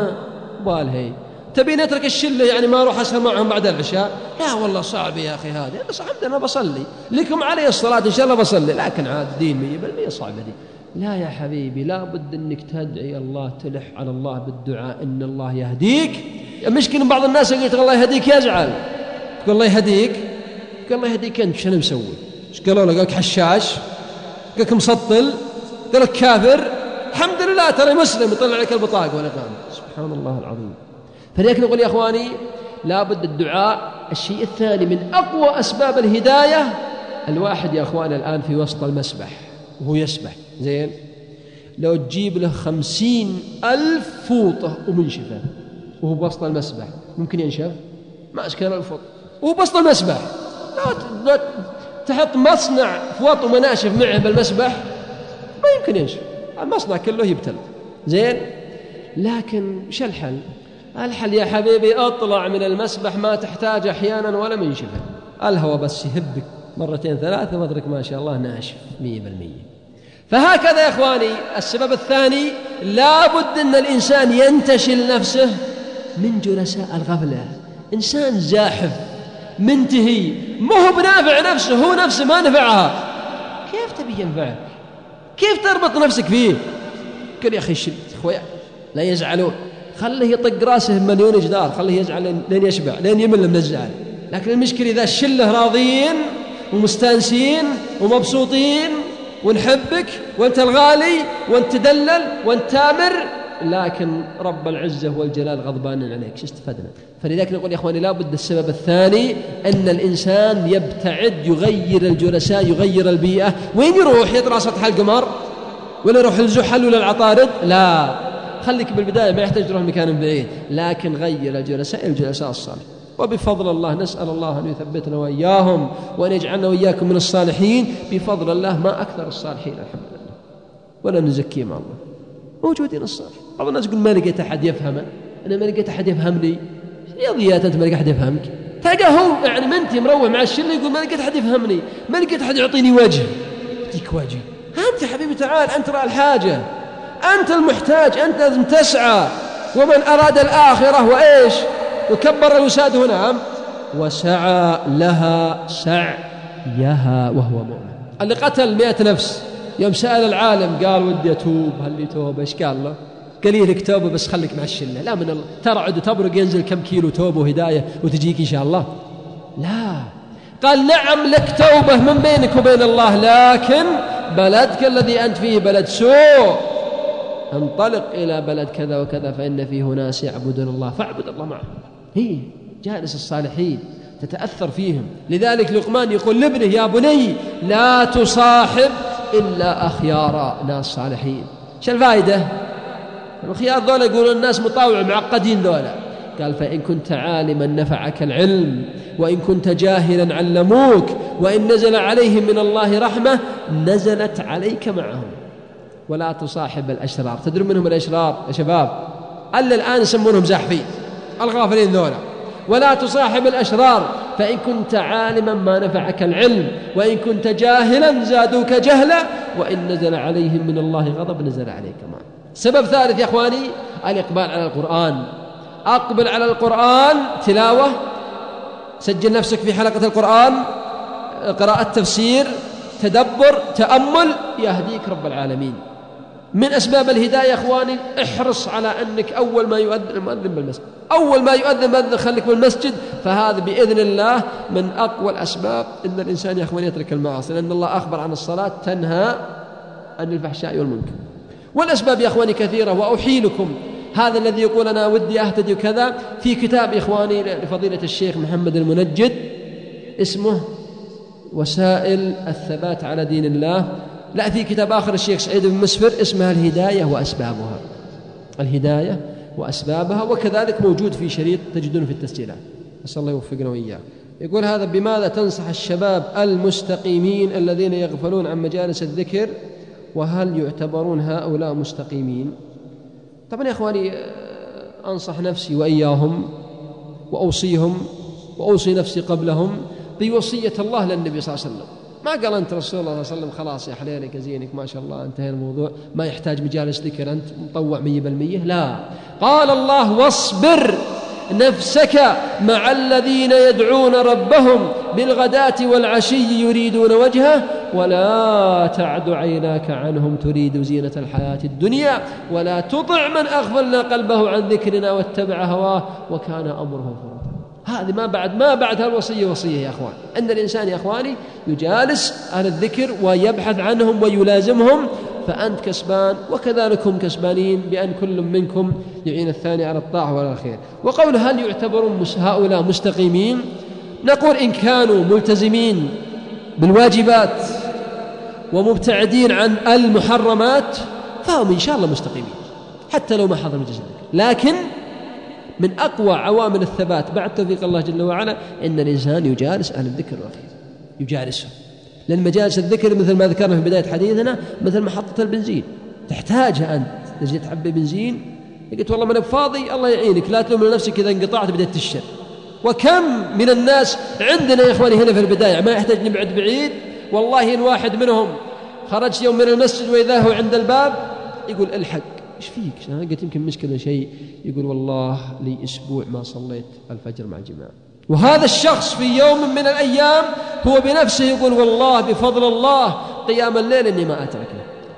B: بالهي، تبين يترك الشلة يعني ما أروح أسهر معهم بعد العشاء، لا والله صعب يا أخي هذا، أنا صعب أنا بصلي لكم علي الصلاة إن شاء الله بصلي، لكن عاد دين مية بالمية صعبة دي. لا يا حبيبي، لا بد أنك تدعي الله، تلح على الله بالدعاء إن الله يهديك. المشكلة بعض الناس يقول الله يهديك يزعل، تقول الله يهديك، قال الله يهديك أنت شنو مسوي؟ إيش قالوا له؟ قالك حشاش، قالك مسطل، قالك كافر. الحمد لله ترى مسلم يطلع لك البطاقة والإقامة، سبحان الله العظيم. فلذلك نقول يا إخواني لا بد الدعاء. الشيء الثاني من أقوى أسباب الهداية، الواحد يا أخواني الآن في وسط المسبح وهو يسبح زين، لو تجيب له خمسين ألف فوطة ومنشفة وهو بوسط المسبح ممكن ينشف؟ ما أشكال الفوط وهو بوسط المسبح. لا تحط مصنع فوط ومناشف معه بالمسبح ما يمكن ينشف، المصنع كله يبتل زين. لكن شو الحل؟ الحل يا حبيبي اطلع من المسبح، ما تحتاج أحيانا ولا منشفة، الهواء بس يهبك مرتين ثلاثة وادرك ما شاء الله ناشف مية بالمية. فهكذا يا إخواني السبب الثاني، لا بد أن الإنسان ينتشل نفسه من جلساء الغفلة. إنسان زاحف منتهي ما هو بنافع نفسه، هو نفسه ما نفعها، كيف تبي ينفعك؟ كيف تربط نفسك فيه؟ قل يا أخي شل أخويا لا يزعلون، خليه يطق راسه بمليون جدار، خليه يزعل لين يشبع لين يمل من الزعل. لكن المشكلة إذا الشلة راضين ومستانسين ومبسوطين ونحبك وانت الغالي وانت تدلل وانت تامر، لكن رب العزة والجلال غضبان عليك، شو استفدنا؟ فلذلك نقول يا إخواني لا بد السبب الثاني أن الإنسان يبتعد، يغير الجلساء، يغير البيئة. وين يروح؟ يطلع سطح القمر ولا يروح الزحل ولا العطارد؟ لا، خليك بالبداية، ما يحتاج تروح مكان بعيد، لكن غير الجلساء الجلساء الصالح. وبفضل الله نسأل الله أن يثبتنا وإياهم وأن يجعلنا وإياكم من الصالحين. بفضل الله ما أكثر الصالحين الحمد لله، ولا نزكي مع الله، موجودين الصالحين. بعض الناس يقول ما لقيت أحد يفهمه، أنا ما لقيت أحد يفهمني. رياضيات أنت ما لقيت أحد يفهمك؟ تلقى هو يعني منتي مروح مع الشلة يقول ما لقيت أحد يفهمني، ما لقيت أحد يعطيني وجه. يعطيك وجه أنت حبيبي، تعال أنت رأى الحاجة، أنت المحتاج، أنت لازم تسعى. ومن أراد الآخرة وإيش وكبر الوساد هنا وسعى لها سعيها وهو مؤمن. اللي قتل مئة نفس يوم سأل العالم قال ودي أتوب، هل لي توبة؟ إيش قال له؟ قال لك توبة بس خليك مع الشلة. لا من الله ترعد وتبرق ينزل كم كيلو توبة وهداية وتجيك إن شاء الله. لا، قال نعم لك توبة من بينك وبين الله، لكن بلدك الذي أنت فيه بلد سوء، انطلق إلى بلد كذا وكذا فإن فيه ناس يعبدون الله فاعبد الله معهم. هي جالس الصالحين تتأثر فيهم. لذلك لقمان يقول لابنه يا بني لا تصاحب إلا أخيار ناس صالحين. شو الفائدة؟ الخيار ذولا يقولون الناس مطاوع معقدين ذولا. قال فإن كنت عالما نفعك العلم، وإن كنت جاهلا علموك، وإن نزل عليهم من الله رحمة نزلت عليك معهم. ولا تصاحب الأشرار. تدرون منهم الأشرار يا شباب؟ ألا الآن يسمونهم زاحفين، الغافلين ذولا. ولا تصاحب الأشرار، فإن كنت عالما ما نفعك العلم، وإن كنت جاهلا زادوك جهلا، وإن نزل عليهم من الله غضب نزل عليك معه. سبب ثالث يا أخواني الإقبال على القرآن. أقبل على القرآن تلاوة، سجل نفسك في حلقة القرآن، قراءة تفسير، تدبر، تأمل، يهديك رب العالمين. من أسباب الهداية يا أخواني احرص على أنك أول ما يؤذن المؤذن بالمسجد، أول ما يؤذن المؤذن خليك بالمسجد، فهذا بإذن الله من أقوى الأسباب إن الإنسان يا أخواني يترك المعاصي، لأن الله أخبر عن الصلاة تنهى عن الفحشاء والمنكر. والأسباب يا أخواني كثيرة، وأحيلكم هذا الذي يقول أنا ودي أهتدي كذا في كتاب إخواني لفضيلة الشيخ محمد المنجد اسمه وسائل الثبات على دين الله. لا، في كتاب آخر الشيخ سعيد بن مسفر اسمها الهداية وأسبابها، الهداية وأسبابها، وكذلك موجود في شريط تجدونه في التسجيلات. أسأل الله يوفقنا وإياه. يقول هذا بماذا تنصح الشباب المستقيمين الذين يغفلون عن مجالس الذكر، وهل يعتبرون هؤلاء مستقيمين؟ طبعا يا أخواني أنصح نفسي وإياهم وأوصيهم وأوصي نفسي قبلهم بوصية الله للنبي صلى الله عليه وسلم. ما قال أنت رسول الله صلى الله عليه وسلم خلاص يا حليلك زينك ما شاء الله انتهى الموضوع، ما يحتاج مجالس ذكر، أنت مطوع مية بالمية. لا، قال الله واصبر نفسك مع الذين يدعون ربهم بالغداة والعشي يريدون وجهه ولا تعد عيناك عنهم تريد زينة الحياة الدنيا ولا تطع من أغفلنا قلبه عن ذكرنا واتبع هواه وكان أمره فرطا. هذه ما بعد ما بعد هالوصية وصية يا أخوان، أن الإنسان يا أخواني يجالس أهل الذكر ويبحث عنهم ويلازمهم، فأنت كسبان وكذلك هم كسبانين، بأن كل منكم يعين الثاني على الطاعة وعلى الخير. وقول هل يعتبرون هؤلاء مستقيمين؟ نقول إن كانوا ملتزمين بالواجبات ومبتعدين عن المحرمات فهم إن شاء الله مستقيمين حتى لو ما حضروا مجلس الذكر. لكن من أقوى عوامل الثبات بعد توفيق الله جل وعلا إن الإنسان يجالس أهل الذكر والخير، يجالسهم، لأن مجالس الذكر مثل ما ذكرنا في بداية حديثنا مثل محطة البنزين، تحتاجها أنت. تجي تعبي بنزين قلت والله ما أنا فاضي، الله يعينك، لا تلوم نفسك إذا انقطعت بدأت تشر. وكم من الناس عندنا يا إخواني هنا في البداية ما يحتاج نبعد بعيد، والله إن واحد منهم خرج يوم من المسجد وإذا هو عند الباب يقول الحق إيش فيك؟ أنا قلت يمكن مشكلة شيء، يقول والله لي أسبوع ما صليت الفجر مع الجماعة. وهذا الشخص في يوم من الأيام هو بنفسه يقول والله بفضل الله قيام الليل إني ما أتركه،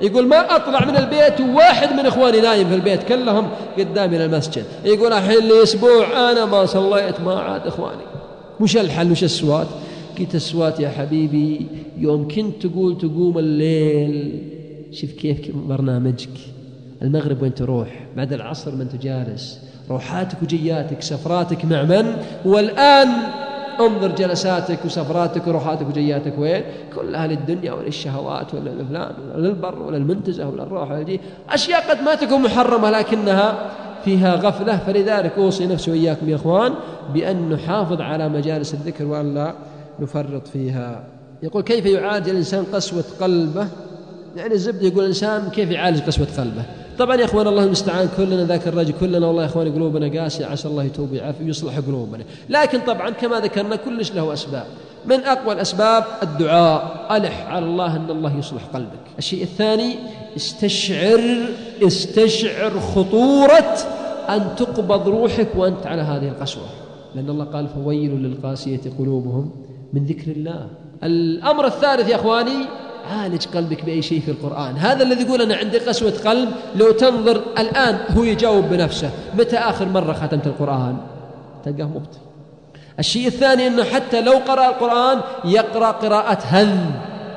B: يقول ما أطلع من البيت وواحد من إخواني نايم في البيت كلهم قدامي للمسجد. يقول الحين لي أسبوع أنا ما صليت ما عاد إخواني. وش الحل وش السوات؟ قلت السوات يا حبيبي يوم كنت تقول تقوم الليل، شوف كيف برنامجك، المغرب وين تروح، بعد العصر من تجالس، روحاتك وجياتك، سفراتك مع من، والآن انظر جلساتك وسفراتك وروحاتك وجياتك وين، كلها للدنيا وللشهوات ولا للفلان ولا للبر ولا المنتزه ولا الروح ولا الجي، أشياء قد ما تكون محرمة لكنها فيها غفلة. فلذلك أوصي نفسي وإياكم يا إخوان بأن نحافظ على مجالس الذكر وأن لا نفرط فيها. يقول كيف يعالج الإنسان قسوة قلبه؟ يعني الزبد يقول الإنسان كيف يعالج قسوة قلبه. طبعا يا إخوان الله المستعان، كلنا ذاك الرجل، كلنا والله يا إخوان قلوبنا قاسية، عسى الله يتوب ويعافي ويصلح قلوبنا. لكن طبعا كما ذكرنا كلش له أسباب، من أقوى الأسباب الدعاء، ألح على الله أن الله يصلح قلبك. الشيء الثاني استشعر استشعر خطورة أن تقبض روحك وأنت على هذه القسوة، لأن الله قال فويل للقاسية قلوبهم من ذكر الله. الأمر الثالث يا إخواني عالج قلبك بأي شيء في القرآن. هذا الذي يقول أنا عندي قسوة قلب، لو تنظر الآن هو يجاوب بنفسه متى آخر مرة ختمت القرآن، تلقاه مبطئ. الشيء الثاني أنه حتى لو قرأ القرآن يقرأ قراءة هذ،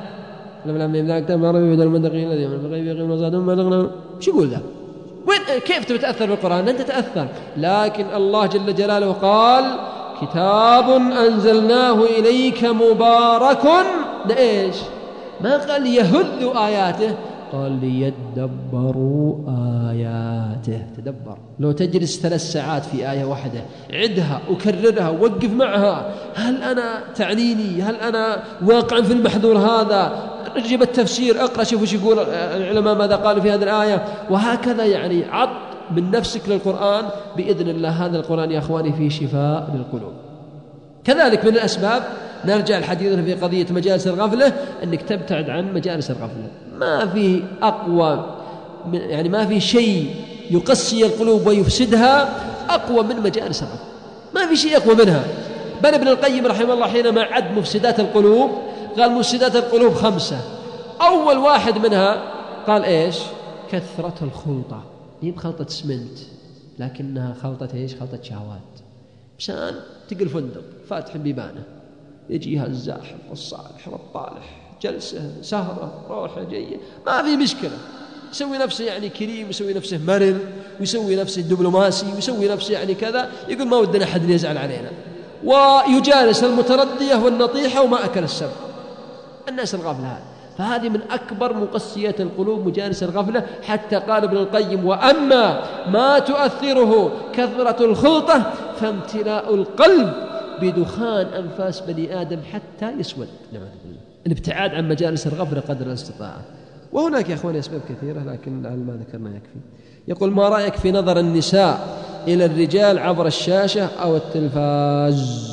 B: شو يقول ذا؟ وين كيف تتأثر بالقرآن؟ أنت تتأثر، لكن الله جل جلاله قال كتاب أنزلناه إليك مبارك، لإيش؟ ما قال يهذ آياته، قال ليدبروا آياته. تدبر، لو تجلس ثلاث ساعات في آية واحدة عدها وكررها ووقف معها، هل أنا تعنيني؟ هل أنا واقع في المحذور هذا؟ رجب التفسير، اقرأ شوف وش يقول العلماء ماذا قالوا في هذه الآية، وهكذا. يعني عط من نفسك للقرآن بإذن الله. هذا القرآن يا أخواني فيه شفاء للقلوب. كذلك من الأسباب، نرجع الحديث في قضية مجالس الغفلة، أنك تبتعد عن مجالس الغفلة. ما في أقوى، يعني ما في شيء يقسي القلوب ويفسدها أقوى من مجالس الغفلة، ما في شيء أقوى منها. بل ابن القيم رحمه الله حينما عد مفسدات القلوب قال مفسدات القلوب خمسة. أول واحد منها قال إيش؟ كثرة الخلطة. هي بخلطة اسمنت لكنها خلطة إيش؟ خلطة شهوات. مشان تقل فندق فاتح بيبانه، يجيها الزاحف والصالح والطالح، جلسة سهرة روحة جية، ما في مشكلة، يسوي نفسه يعني كريم، يسوي نفسه مرر، ويسوي نفسه دبلوماسي، ويسوي نفسه يعني كذا، يقول ما ودنا أحد يزعل علينا، ويجالس المتردية والنطيحة وما أكل السبب. الناس الغافلة هذه، فهذه من أكبر مقسيات القلوب مجالس الغفلة. حتى قال ابن القيم وأما ما تؤثره كثرة الخلطة فامتلاء القلب بدخان أنفاس بني آدم حتى يسود. الابتعاد عن مجالس الغفلة قدر الاستطاعة. وهناك يا أخواني أسباب كثيرة لكن ما ذكرنا يكفي. يقول ما رأيك في نظر النساء إلى الرجال عبر الشاشة أو التلفاز؟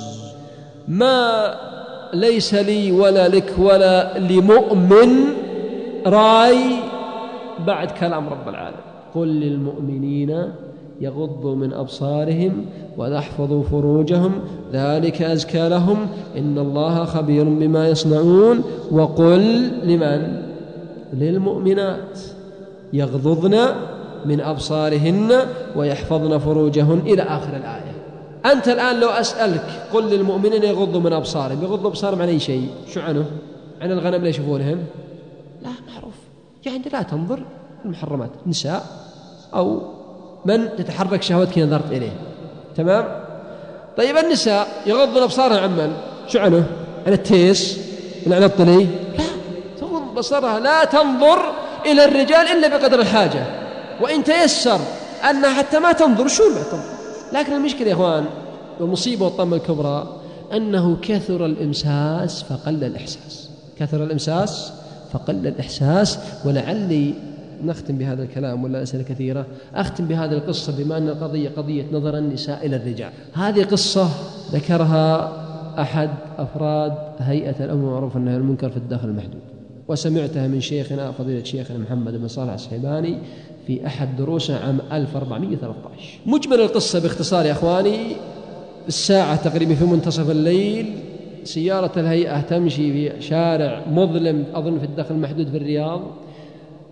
B: ما ليس لي ولا لك ولا لمؤمن رأي بعد كلام رب العالمين. قل للمؤمنين يغضوا من أبصارهم ويحفظوا فروجهم ذلك أزكى لهم إن الله خبير بما يصنعون. وقل لمن؟ للمؤمنات يغضضن من أبصارهن ويحفظن فروجهن إلى آخر الآية. أنت الآن لو أسألك قل للمؤمنين يغضوا من أبصارهم، يغضوا أبصارهم عن أي شيء؟ شو عنه؟ عن الغنم لا يشوفونهم؟ لا معروف، يعني لا تنظر المحرمات، نساء أو من تتحرك شهوتك نظرت إليه، تمام؟ طيب النساء يغضوا أبصارهم عن من؟ شو عنه؟ عن التيس؟ عن الطلي؟ لا، تغض بصرها، لا تنظر إلى الرجال إلا بقدر الحاجة، وإن تيسر أنها حتى ما تنظر شو ما تنظر. لكن المشكلة يا إخوان والمصيبة والطمة الكبرى أنه كثر الإمساس فقل الإحساس، كثر الإمساس فقل الإحساس. ولعلي نختم بهذا الكلام ولا أسئلة كثيرة، أختم بهذه القصة بما أن القضية قضية نظر النساء إلى الرجال. هذه قصة ذكرها أحد أفراد هيئة الأمر بالمعروف والنهي عن المنكر في الداخل المحدود، وسمعتها من شيخنا فضيلة شيخنا محمد بن صالح السحيباني في أحد دروسه عام ألف وأربعمائة وثلاثة عشر. مجمل القصة باختصار يا أخواني، الساعة تقريبا في منتصف الليل سيارة الهيئة تمشي في شارع مظلم أظن في الداخل المحدود في الرياض،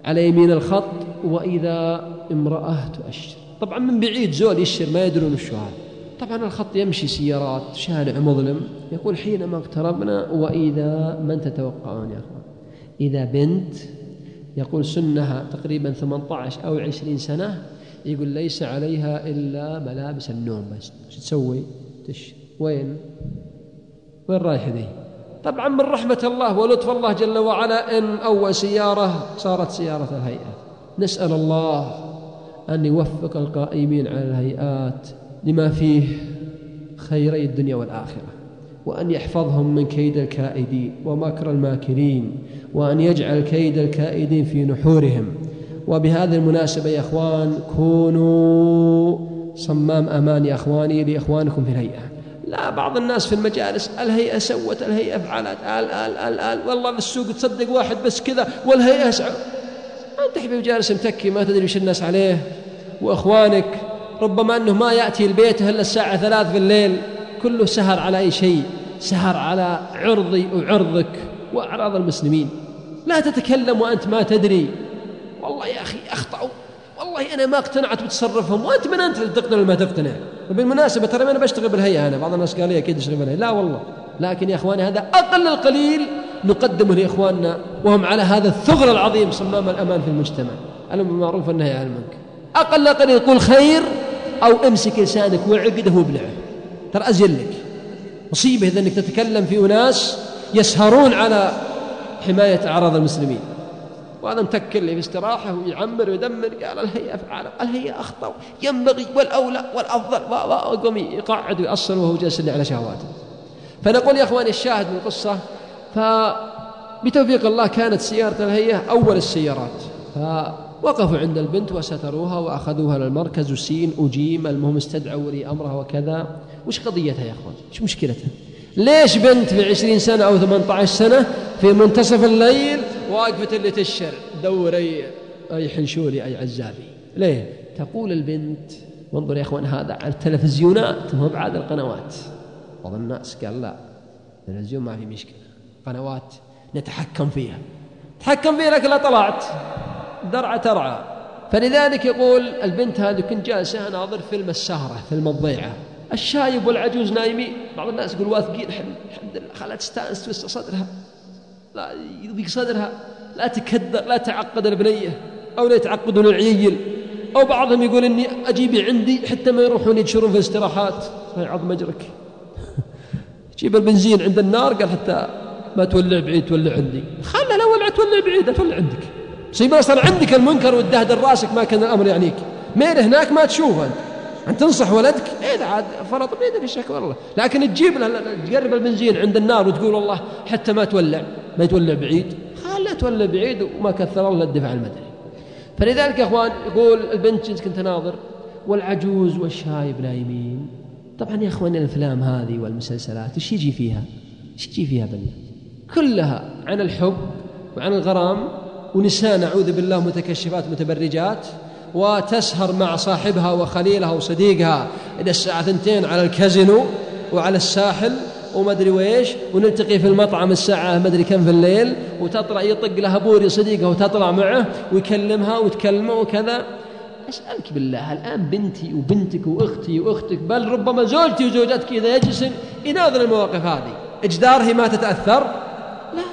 B: على يمين الخط وإذا امرأة تؤشر. طبعا من بعيد زول يشر ما يدرون وش هذا. طبعا الخط يمشي سيارات، شارع مظلم. يقول حينما اقتربنا وإذا من تتوقعون يا أخوان؟ إذا بنت يقول سنها تقريبا ثمانية عشر أو عشرين سنة، يقول ليس عليها إلا ملابس النوم بس. شو تسوي؟ تش وين وين رايح ذي؟ طبعا من رحمة الله ولطف الله جل وعلا إن أول سيارة صارت سيارة الهيئة. نسأل الله أن يوفق القائمين على الهيئات لما فيه خيري الدنيا والآخرة، وأن يحفظهم من كيد الكائدين ومكر الماكرين، وأن يجعل كيد الكائدين في نحورهم. وبهذه المناسبة يا أخوان كونوا صمام أمان يا أخواني لإخوانكم في الهيئة. لا بعض الناس في المجالس الهيئة سوت، الهيئة فعلت، آل آل آل آل والله في السوق تصدق واحد بس كذا والهيئة سعود. أنت حبيب جالس متكي ما تدري وش الناس عليه. وإخوانك ربما أنه ما يأتي البيت إلا الساعة ثلاث في الليل، كله سهر على أي شيء، سهر على عرضي وعرضك وأعراض المسلمين. لا تتكلم وأنت ما تدري. والله يا أخي أخطأوا، والله أنا ما اقتنعت بتصرفهم، وأنت من أنت تقتنع ما تقتنع؟ وبالمناسبة ترى أنا بشتغل بالهيئة، أنا بعض الناس قال لي أكيد أشتغل بالهيئة، لا والله. لكن يا أخواني هذا أقل القليل نقدمه لإخواننا وهم على هذا الثغر العظيم صمام الأمان في المجتمع، الأمر بالمعروف والنهي عن المنكر. أقل قليل قل خير أو امسك لسانك وعقده وابلعه، ترى أزلك مصيبة إذا أنك تتكلم في أناس يسهرون على حماية أعراض المسلمين. وهذا متكل في استراحة ويعمر ويدمر. قال الهيئة فعلا، الهيئة أخطأ، ينبغي والأولى والأفضل، وقوم يقعد ويأصل وهو جالس على شهواته. فنقول يا أخواني الشاهد من القصة، فبتوفيق الله كانت سيارة الهيئة أول السيارات، فوقفوا عند البنت وستروها وأخذوها للمركز وسين أجيم، المهم استدعوا ولي أمرها وكذا. وش قضيتها يا أخوان؟ وش مشكلتها؟ ليش بنت في عشرين سنة أو ثمانية عشر سنة في منتصف الليل واقفة اللي تشر دوري أي حنشولي أي عزابي؟ ليه؟ تقول البنت، وانظر يا أخوان هذا على التلفزيونات مو بعد القنوات. بعض الناس قال لا التلفزيون ما في مشكلة، قنوات نتحكم فيها، تحكم فيها لكن لا طلعت درعة ترعى. فلذلك يقول البنت هذه كنت جالسة ناظر فيلم السهرة، فيلم الضيعة، الشايب والعجوز نايمين. بعض الناس يقول واثقين الحمد لله خلت تستانس توسع صدرها، لا يضيق صدرها، لا تكدر، لا تعقد البنية أو لا يتعقدون العيل. أو بعضهم يقول إني أجيبي عندي حتى ما يروحون يتشرون في الاستراحات. هاي عظم أجرك جيب البنزين عند النار، قال حتى ما تولع بعيد تولع عندي. خلها لو ولع تولع بعيد تولع عندك، سيما صار عندك المنكر والدهدر راسك ما كان الأمر يعنيك. مين هناك ما تشوفه أنت، أن تنصح ولدك إذا عاد فرط بيده في شك والله، لكن تجيب له تقرب البنزين عند النار وتقول والله حتى ما تولع ما تولع بعيد، خلها تولع بعيد وما كثر الله الدفع المدني. فلذلك يا أخوان يقول البنت كنت ناظر والعجوز والشايب نايمين. طبعا يا أخوان الأفلام هذه والمسلسلات إيش يجي فيها؟ إيش يجي فيها بالله؟ كلها عن الحب وعن الغرام، ونساء نعوذ بالله متكشفات متبرجات، وتسهر مع صاحبها وخليلها وصديقها إلى الساعة ثنتين على الكازينو وعلى الساحل وما أدري ويش، ونلتقي في المطعم الساعة ما أدري كم في الليل، وتطلع يطق لها بوري صديقها وتطلع معه ويكلمها وتكلمه وكذا. أسألك بالله الآن بنتي وبنتك وأختي وأختك بل ربما زوجتي وزوجتك إذا يجلسن يناظر المواقف هذه إجداره ما تتأثر؟ لا،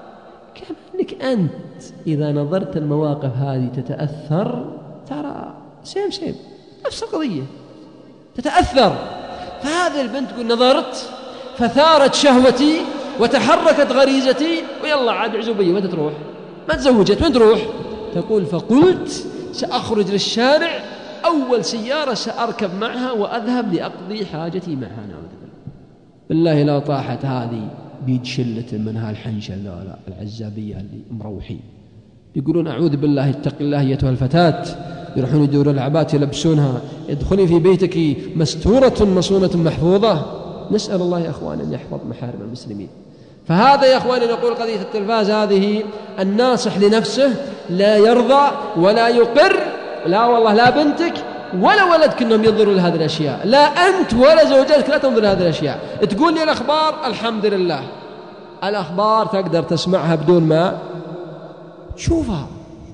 B: كأنك أنت إذا نظرت المواقف هذه تتأثر، ترى سيم سيم نفس القضية تتأثر. فهذه البنت تقول نظرت فثارت شهوتي وتحركت غريزتي ويلا عاد عزوبية، وين تروح؟ ما تزوجت وين تروح؟ تقول فقلت سأخرج للشارع، أول سيارة سأركب معها وأذهب لأقضي حاجتي معها. نعوذ بالله بالله لا طاحت هذه بيد شلة منها الحنشة لا العزابية اللي مروحين يقولون أعوذ بالله اتق الله أيتها الفتاة، يروحون يدورون العبات يلبسونها، ادخلي في بيتك مستورة مصونة محفوظة. نسأل الله يا أخوان أن يحفظ محارم المسلمين. فهذا يا أخواني نقول قضية التلفاز هذه الناصح لنفسه لا يرضى ولا يقر، لا والله لا بنتك ولا ولدك أنهم ينظروا لهذه الأشياء، لا أنت ولا زوجتك لا تنظر لهذه الأشياء. تقول لي الأخبار الحمد لله، الأخبار تقدر تسمعها بدون ما تشوفها،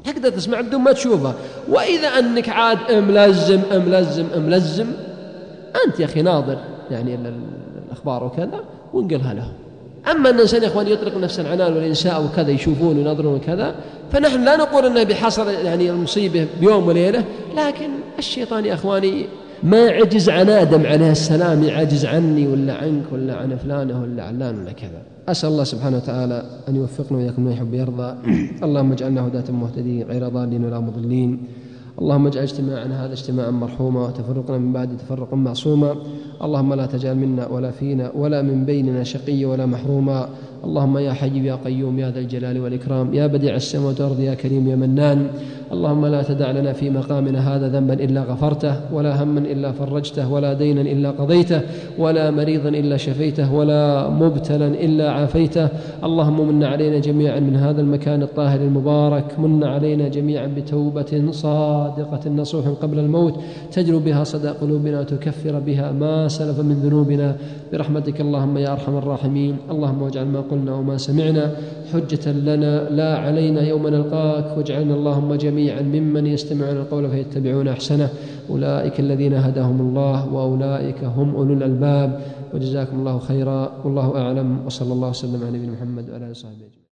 B: تقدر تسمع بدون ما تشوفه. وإذا أنك عاد ملزم ملزم ملزم أنت يا أخي ناظر يعني الأخبار وكذا وانقلها له. أما أن الإنسان يا أخوان يطلق نفس العنان والإنساء وكذا يشوفون وينظرون وكذا، فنحن لا نقول أنه بحصر يعني المصيبة بيوم وليلة، لكن الشيطان يا أخواني ما عجز عن آدم عليه السلام يعجز عني ولا عنك ولا عن فلانه ولا علان ولا كذا. أسأل الله سبحانه وتعالى أن يوفقنا وإياكم ما يحب يرضى. اللهم اجعلنا هداة مهتدين غير ضالين ولا مضلين. اللهم اجعل اجتماعنا هذا اجتماعا مرحوما وتفرقنا من بعد تفرقا معصوما. اللهم لا تجعل منا ولا فينا ولا من بيننا شقي ولا محروما. اللهم يا حي يا قيوم يا ذا الجلال والإكرام يا بديع السماوات والأرض يا كريم يا منان. اللهم لا تدع لنا في مقامنا هذا ذنبا إلا غفرته، ولا هما إلا فرجته، ولا دينا إلا قضيته، ولا مريضا إلا شفيته، ولا مبتلا إلا عافيته. اللهم من علينا جميعا من هذا المكان الطاهر المبارك، من علينا جميعا بتوبة صادقة نصوح قبل الموت تجلو بها صدى قلوبنا وتكفر بها ما سلف من ذنوبنا برحمتك اللهم يا أرحم الراحمين. اللهم واجعل ما قلنا وما سمعنا حجة لنا لا علينا يوم نلقاك، واجعلنا اللهم جميعا ممن يستمعون القول فيتبعون أحسنه. أولئك الذين هداهم الله وأولئك هم أولو الألباب. وجزاكم الله خيرا والله أعلم، وصلى الله وسلم على نبينا محمد وعلى آله وصحبه.